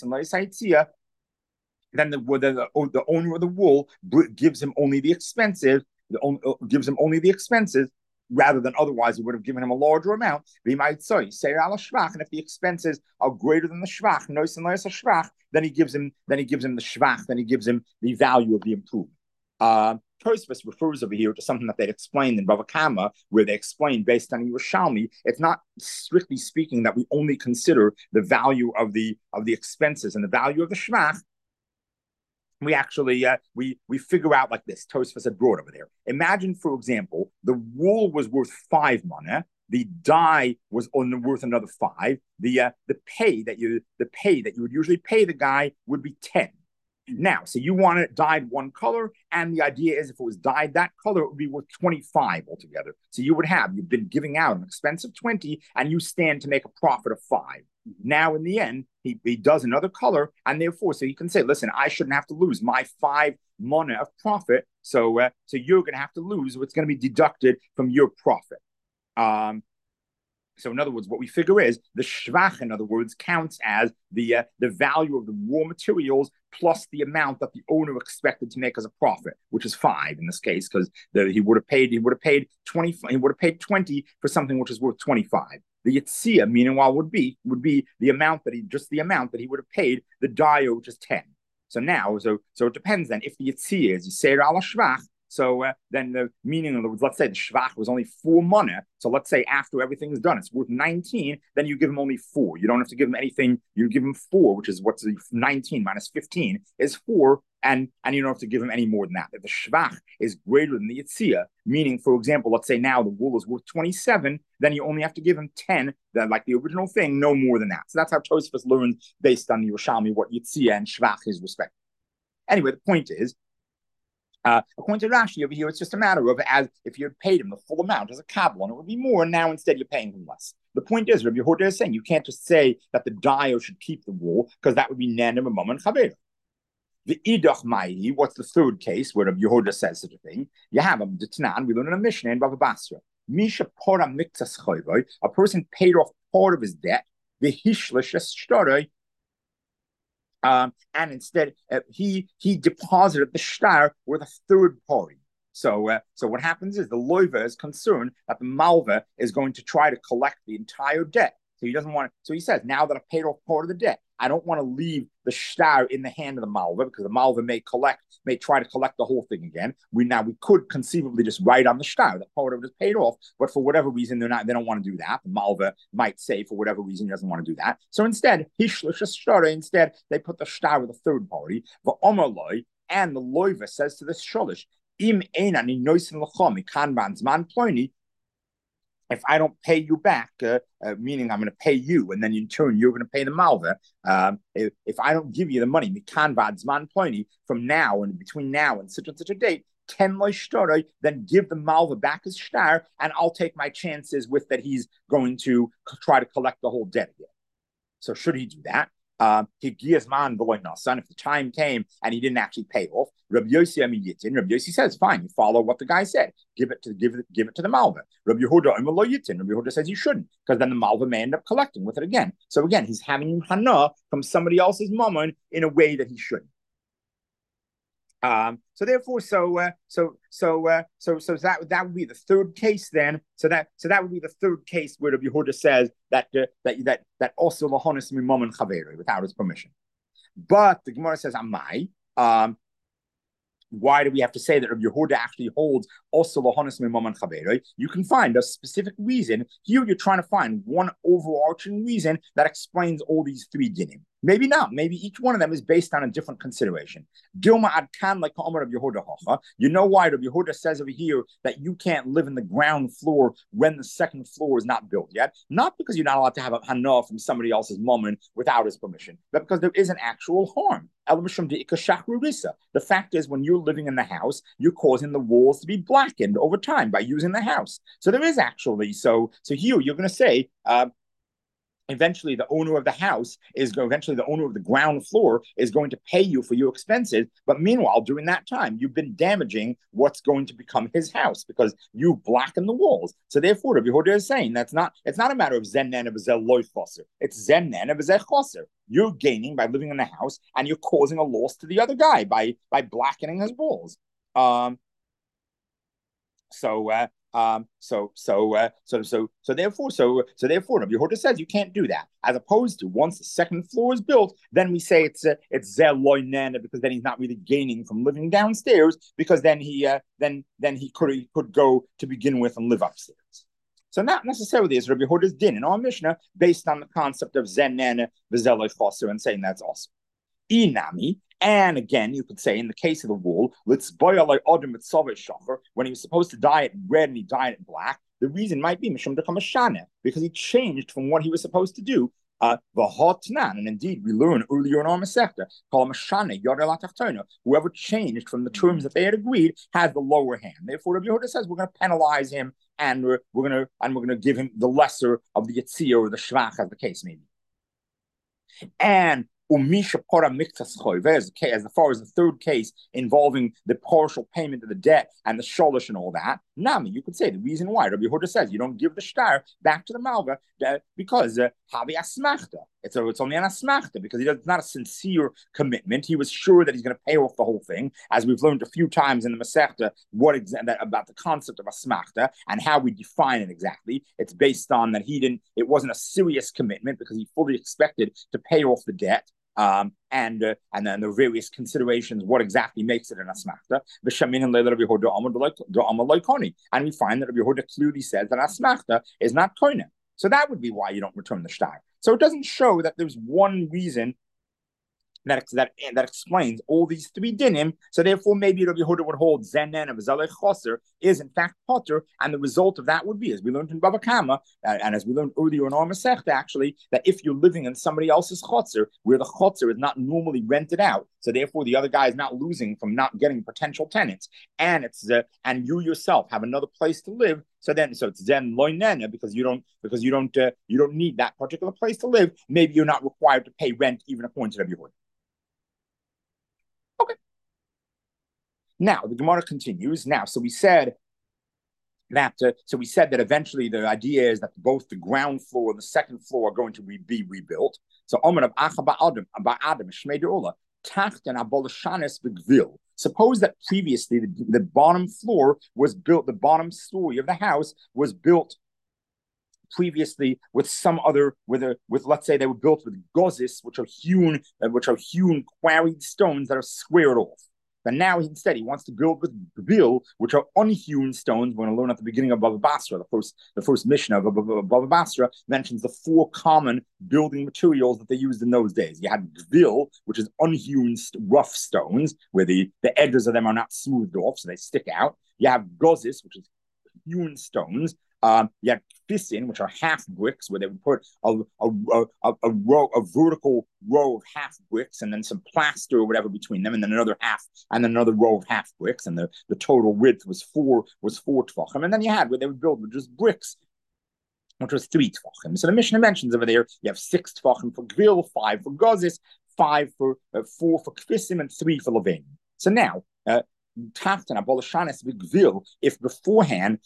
S1: then the owner of the wool gives him only the expenses. Rather than otherwise, he would have given him a larger amount. He might say ala shvach, and if the expenses are greater than the shvach, then he gives him the shvach, then he gives him the value of the improvement. Tosfos refers over here to something that they'd explained in Bava Kama, where they explain based on Yerushalmi. It's not strictly speaking that we only consider the value of the expenses and the value of the shvach. We actually we figure out like this. Tosfos had brought over there. Imagine, for example, the wool was worth 5 mana. The dye was worth another 5. The pay that you would usually pay the guy would be 10. Now, so you want it dyed one color, and the idea is if it was dyed that color, it would be worth 25 altogether. So you've been giving out an expense of 20, and you stand to make a profit of 5. Now, in the end, he does another color, and therefore, so you can say, listen, I shouldn't have to lose my 5 mana of profit, so you're going to have to lose what's going to be deducted from your profit. So in other words, what we figure is the shvach, in other words, counts as the value of the raw materials plus the amount that the owner expected to make as a profit, which is 5 in this case, because he would have paid 20, he would have paid 20 for something which is worth 25. The yitzia, meanwhile, would be the amount that he would have paid the dye, which is 10. So now, so it depends then. If the yitzia is yiseir ala shvach, so then the meaning, in other words, let's say the shvach was only 4 money. So let's say after everything is done, it's worth 19. Then you give him only 4. You don't have to give him anything. You give him 4, which is what's 19 minus 15 is 4, and you don't have to give him any more than that. If the shvach is greater than the yitzia, meaning, for example, let's say now the wool is worth 27, then you only have to give him 10, then like the original thing, no more than that. So that's how Tosfos learns based on the Yerushalmi what yitzia and shvach is respectively. Anyway, the point is, according to Rashi over here, it's just a matter of as if you had paid him the full amount as a kabbalah, it would be more, and now instead you're paying him less. The point is, Rabbi Yehuda is saying you can't just say that the dyer should keep the wool, because that would be nenem a moment chaver. The idach ma'hi, what's the third case where Rabbi Yehuda says such a thing? You have a Tanan, we learn in a Mishnah in Bava Basra. Misha pora miktas chayvoi, a person paid off part of his debt, the hishlish eshtore, and instead he deposited the shtar with a third party. So what happens is the loiva is concerned that the malva is going to try to collect the entire debt. So he doesn't want to. So he says, now that I've paid off part of the debt, I don't want to leave the shtar in the hand of the malva, because the malva may try to collect the whole thing again. We could conceivably just write on the shtar that part of it is paid off, but for whatever reason they don't want to do that. The malva might say for whatever reason he doesn't want to do that. So instead, they put the shtar with a third party. And the loiva says to the sholish, Im einani noisin l'chomi kanban zman ploni. If I don't pay you back, meaning I'm going to pay you, and then in turn you're going to pay the malva. If I don't give you the money, mikanvad zman ploni, from now and between now and such a date, 10 loishtoroi, then give the malva back his shtar, and I'll take my chances with that he's going to try to collect the whole debt again. So should he do that? If the time came and he didn't actually pay off, Rabbi Yossi says, fine, you follow what the guy said. Give it to the malva. Rabbi Yehuda says you shouldn't, because then the malva may end up collecting with it again. So again, he's having hana from somebody else's mammon in a way that he shouldn't. So therefore, that would be the third case then. So that would be the third case where Rabbi Yehuda says that also lahonis mimon chaveri without his permission. But the Gemara says amai. Why do we have to say that Rabbi Yehuda actually holds also lahonis mimon chaveri? You can find a specific reason. Here you're trying to find one overarching reason that explains all these 3 dinim. Maybe not. Maybe each one of them is based on a different consideration. Dilma adkan like Rabbi Yehuda hacha. You know why Rabbi Yehuda says over here that you can't live in the ground floor when the second floor is not built yet? Not because you're not allowed to have a hana from somebody else's mammon without his permission, but because there is an actual harm. The fact is, when you're living in the house, you're causing the walls to be blackened over time by using the house. So there is actually, so here you're going to say, eventually the owner of the ground floor is going to pay you for your expenses. But meanwhile, during that time, you've been damaging what's going to become his house because you blacken the walls. So therefore, Rabbi Yehuda is saying it's not a matter of zen nana b'zel loy choser. It's zen nana b'zel choser. You're gaining by living in the house, and you're causing a loss to the other guy by blackening his walls. So therefore, Rabbi Yehuda says you can't do that. As opposed to once the second floor is built, then we say it's zel loy nana, because then he's not really gaining from living downstairs, because then he could go to begin with and live upstairs. So not necessarily is Rabbi Yehuda's din in our Mishnah based on the concept of zen nana v'zel loy choser and saying that's awesome. Inami. And again, you could say in the case of the wool, when he was supposed to dye it red and he dyed it black, the reason might be Mishum Dekam Shana, because he changed from what he was supposed to do. And indeed, we learn earlier in our Masechta, whoever changed from the terms that they had agreed has the lower hand. Therefore, Rabbi Yehuda says we're going to penalize him, and we're going to give him the lesser of the yitzia or the shvach, as the case may be. And Umisha para miktas choiv, as far as the third case involving the partial payment of the debt and the sholish and all that, Nami, you could say the reason why Rabbi Yehuda says you don't give the shtar back to the malva because havi asmachta. It's only an asmachta because it's not a sincere commitment. He was sure that he's going to pay off the whole thing, as we've learned a few times in the Masechta about the concept of asmachta and how we define it exactly. It's based on that it wasn't a serious commitment because he fully expected to pay off the debt. And then the various considerations, what exactly makes it an asmachta. And we find that Rabbi Yehuda clearly says that asmachta is not koine. So that would be why you don't return the shtar. So it doesn't show that there's one reason that explains all these three dinim. So therefore, maybe Rabbi Yehuda would hold zenen of zalei choser is in fact potter, and the result of that would be, as we learned in Bava Kama, and as we learned earlier in our Masechta, actually, that if you're living in somebody else's chotzer, where the chotzer is not normally rented out, so therefore the other guy is not losing from not getting potential tenants, and and you yourself have another place to live. So it's then loinena because you don't need that particular place to live. Maybe you're not required to pay rent even according to Rabbi Yehuda. Okay. Now the Gemara continues. So we said that eventually the idea is that both the ground floor and the second floor are going to be rebuilt. So Omer of Acha Ba'adam Shmei De'ula Tacht and Aboloshanis B'Gvil. Suppose that previously the bottom floor was built, the bottom story of the house was built previously with some other, let's say they were built with gozis, which are hewn quarried stones that are squared off. But now instead he wants to build with gvil, which are unhewn stones. We're going to learn at the beginning of Bava Basra. The first Mishnah of Bava Basra mentions the four common building materials that they used in those days. You had gvil, which is unhewn rough stones, where the edges of them are not smoothed off, so they stick out. You have gozis, which is hewn stones. You have kfisin, which are half bricks, where they would put a vertical row of half bricks and then some plaster or whatever between them, and then another half, and then another row of half bricks, and the total width was four tvachim. And then you had where they would build with just bricks, which was 3 tvachim. So the Mishnah mentions over there you have 6 tvachim for gvil, 5 for gozis, 4 for kfisim, and 3 for levanim. So now. If beforehand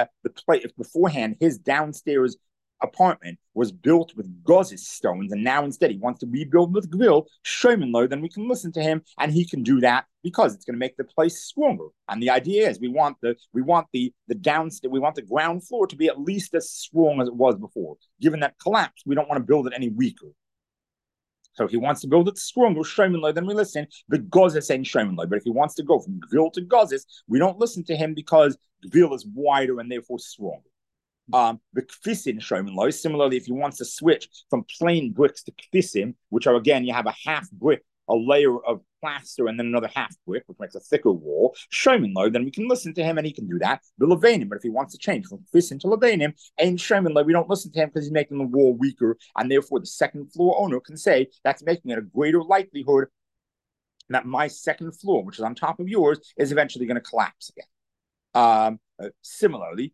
S1: his downstairs apartment was built with gozis stones, and now instead he wants to rebuild with gvil, shoyman, then we can listen to him, and he can do that because it's going to make the place stronger. And the idea is we want the ground floor to be at least as strong as it was before. Given that collapse, we don't want to build it any weaker. So if he wants to build it stronger, Shlomo, then we listen. But Gozis ain't Shlomo. But if he wants to go from Gvil to Gozis, we don't listen to him because Gvil is wider and therefore stronger. The Kfisin Shlomo, similarly, if he wants to switch from plain bricks to Kfisim, which are again, you have a half brick, a layer of plaster, and then another half brick, which makes a thicker wall. Shomen, then we can listen to him, and he can do that. The Levanim, but if he wants to change from Kfisim to Levanim, and Shomen, we don't listen to him because he's making the wall weaker, and therefore the second floor owner can say that's making it a greater likelihood that my second floor, which is on top of yours, is eventually going to collapse again. Similarly,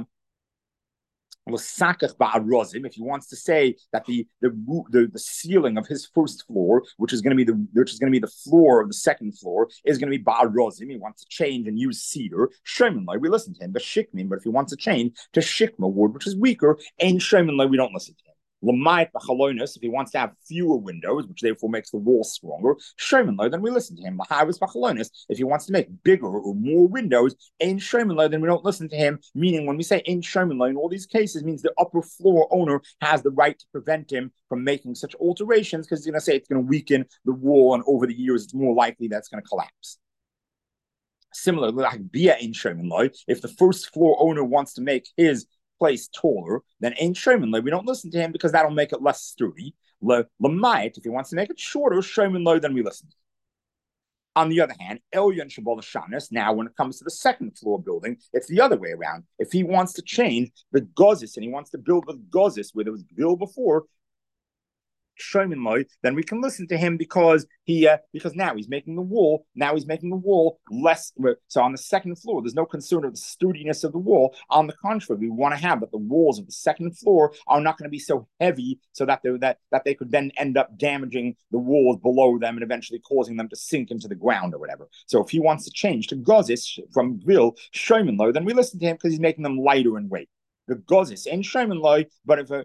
S1: if he wants to say that the ceiling of his first floor, which is going to be the floor of the second floor, is going to be ba'arozim, he wants to change and use cedar. Shlomo, we listen to him. But shikmin, but if he wants to change to shikma wood, which is weaker, ain't Shlomo, we don't listen to him. Lamayit b'chalonos, if he wants to have fewer windows, which therefore makes the wall stronger, Shomenlo, then we listen to him. Lahavis b'chalonos, if he wants to make bigger or more windows, Ein Shomenlo, then we don't listen to him. Meaning, when we say Ein Shomenlo in all these cases, means the upper floor owner has the right to prevent him from making such alterations because he's going to say it's going to weaken the wall, and over the years, it's more likely that it's going to collapse. Similarly, like Bia Ein Shomenlo, if the first floor owner wants to make his place taller, then Ein Shomen, we don't listen to him because that'll make it less sturdy. Lamayit, if he wants to make it shorter, Shomen, then we listen. On the other hand, Elyon Shabal Shanis, now when it comes to the second floor building, it's the other way around. If he wants to change the gozis and he wants to build with gozis where there was gvil before, then we can listen to him because now he's making the wall. Now he's making the wall less. So on the second floor, there's no concern of the sturdiness of the wall. On the contrary, we want to have that the walls of the second floor are not going to be so heavy, so that they could then end up damaging the walls below them and eventually causing them to sink into the ground or whatever. So if he wants to change to gozis from gvil shoymenlo, then we listen to him because he's making them lighter in weight. The gozis ain't shoymenlo, but if the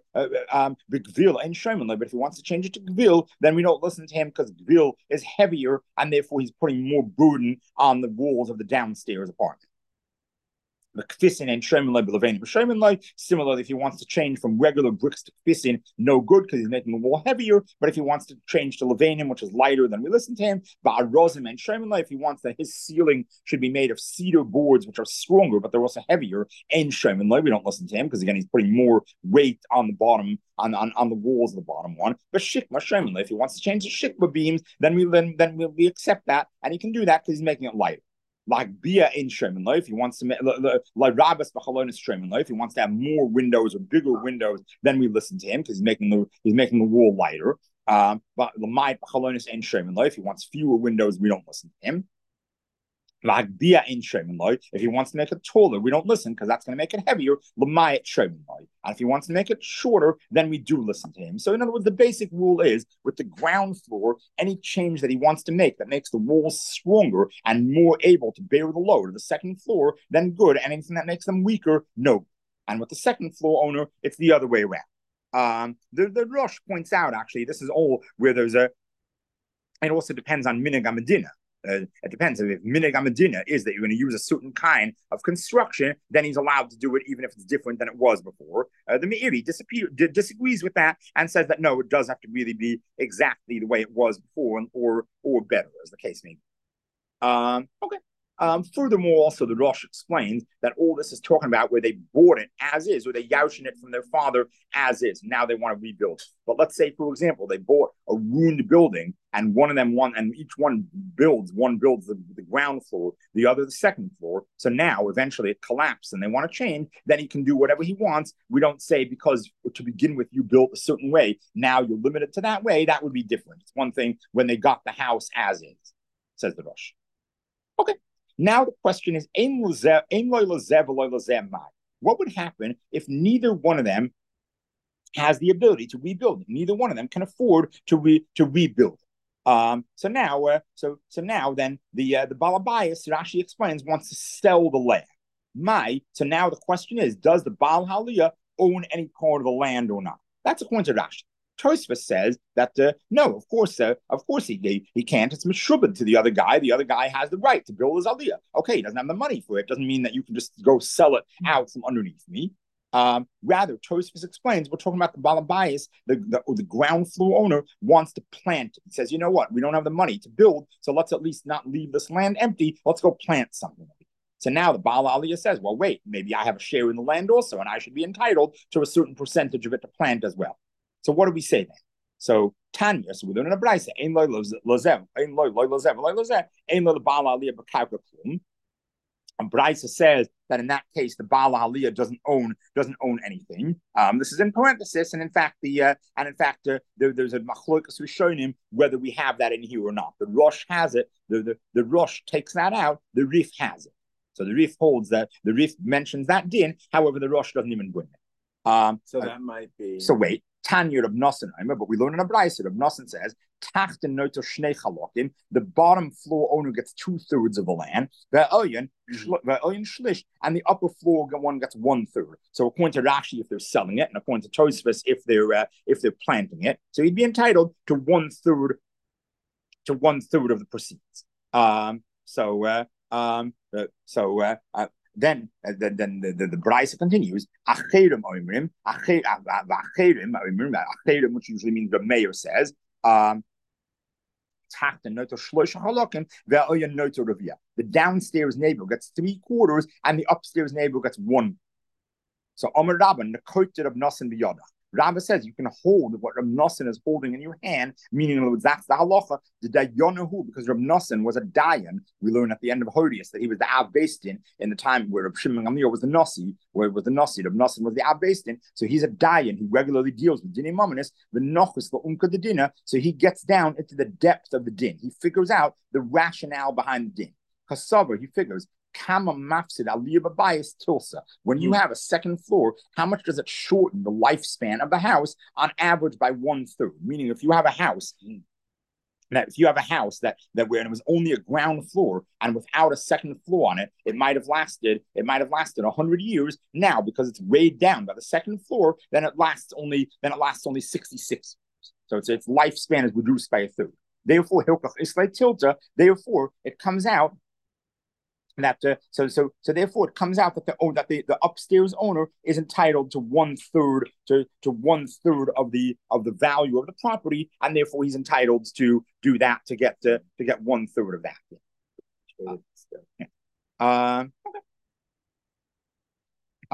S1: gvil ain't shoymenlo, but if he wants to change it to gvil, then we don't listen to him because gvil is heavier and therefore he's putting more burden on the walls of the downstairs apartment. The kfissin and shoymenlo b'levenim shoymenlo. Similarly, if he wants to change from regular bricks to kfissin, no good because he's making the wall heavier. But if he wants to change to levenim, which is lighter, then we listen to him. Ba'arozim and shoymenlo. If he wants that his ceiling should be made of cedar boards, which are stronger but they're also heavier, and shoymenlo, we don't listen to him because again he's putting more weight on the bottom on the walls of the bottom one. But shikma shoymenlo. If he wants to change the shikma beams, then we accept that, and he can do that because he's making it lighter. Like Bia in Shomenlo, if he wants to like Rabbis Bachalonis Shomenlo, if he wants to have more windows or bigger windows, then we listen to him because he's making the wall lighter. But Lamai Bachalonis and Shomenlo, if he wants fewer windows, we don't listen to him. Like Bia in Shomenlo, if he wants to make it taller, we don't listen because that's going to make it heavier. Lamai Shomenlo, and if he wants to make it shorter, then we do listen to him. So in other words, the basic rule is with the ground floor, any change that he wants to make that makes the walls stronger and more able to bear the load of the second floor, then good. And anything that makes them weaker, no. And with the second floor owner, it's the other way around. The Rosh points out actually, this is all where there's it also depends on Minhag HaMedina. It depends. If Minhag HaMedina is that you're going to use a certain kind of construction, then he's allowed to do it even if it's different than it was before. The Meiri disagrees with that and says that no, it does have to really be exactly the way it was before or better, as the case may be. Okay. Furthermore, also the Rosh explains that all this is talking about where they bought it as is, or they yaushin it from their father as is. Now they want to rebuild it. But let's say, for example, they bought a ruined building, and each one builds the ground floor, the other the second floor. So now eventually it collapsed, and they want to change. Then he can do whatever he wants. We don't say because to begin with you built a certain way, now you're limited to that way. That would be different. It's one thing when they got the house as is, says the Rosh. Okay. Now the question is, what would happen if neither one of them has the ability to rebuild it? Neither one of them can afford to rebuild it. So now then the Balabayas, Rashi explains, wants to sell the land. So now the question is, does the Baal Haliyah own any part of the land or not? That's according to Rashi. Tosfos says that no, of course he can't. It's meshubed to the other guy. The other guy has the right to build his aliyah. Okay, he doesn't have the money for it. Doesn't mean that you can just go sell it out from underneath me. Rather, Tosfos explains we're talking about the balabayas, the ground floor owner wants to plant. He says, you know what? We don't have the money to build, so let's at least not leave this land empty. Let's go plant something. So now the Baal Aliyah says, well, wait, maybe I have a share in the land also, and I should be entitled to a certain percentage of it to plant as well. So what do we say then? So Tanya, so we learn in a brayse, ein loy lozev, ein loy lozev, loy lozev, ein loy Baal Aliyah b'karka klum. And brayse says that in that case the Baal Aliyah doesn't own anything. This is in parenthesis, and in fact there's a machlokas rishonim whether we have that in here or not. The Rosh has it. The Rosh takes that out. The Rif has it. So the Rif holds that. The Rif mentions that din. However, the Rosh doesn't even bring it.
S2: So that might be.
S1: So wait. Tanya Rav Nosson, but we learn in a brayse. Rav Nosson says, "Tachten noiter shnei chalokim." The bottom floor owner gets 2/3 of the land. The oyin shlish, and the upper floor one gets 1/3. So according to Rashi, if they're selling it, and according to Tosfos, if they're planting it, so he'd be entitled to 1/3 of the proceeds. Then the brayse continues. Acherim oimrim, which usually means the mayor says, the downstairs neighbor gets 3/4 and the upstairs neighbor gets 1. So Omer Rabban, the koted of Nosson b'yada. Rabbi says you can hold what Reb Nosson is holding in your hand, meaning in other words, that's the halacha, the dayonahu, because Reb Nosson was a dayan. We learn at the end of Hodius that he was the Av Beis in the time where Reb Shimon Gamliel was the Nasi, where it was the Nasi. Reb Nosson was the Av Beis, so he's a dayan. He regularly deals with dinei mamonis, the nochus, the umka the dinner, so he gets down into the depth of the din. He figures out the rationale behind the din. Kasavar, he figures, Kama mafsid aliyah b'bayis tilsa. When you have a second floor, how much does it shorten the lifespan of the house on average by 1/3? Meaning, if you have a house, that where it was only a ground floor and without a second floor on it, it might have lasted 100 years. Now, because it's weighed down by the second floor, then it lasts only 66. So its lifespan is reduced by 1/3. Therefore, hilkach islay tilta. Therefore, it comes out that therefore it comes out that the upstairs owner is entitled to 1/3 to 1/3 of the value of the property, and therefore he's entitled to do that to get 1/3 of that.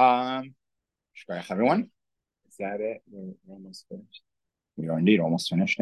S1: Okay. Everyone.
S2: Is that it? We're almost finished.
S1: We are indeed almost finished.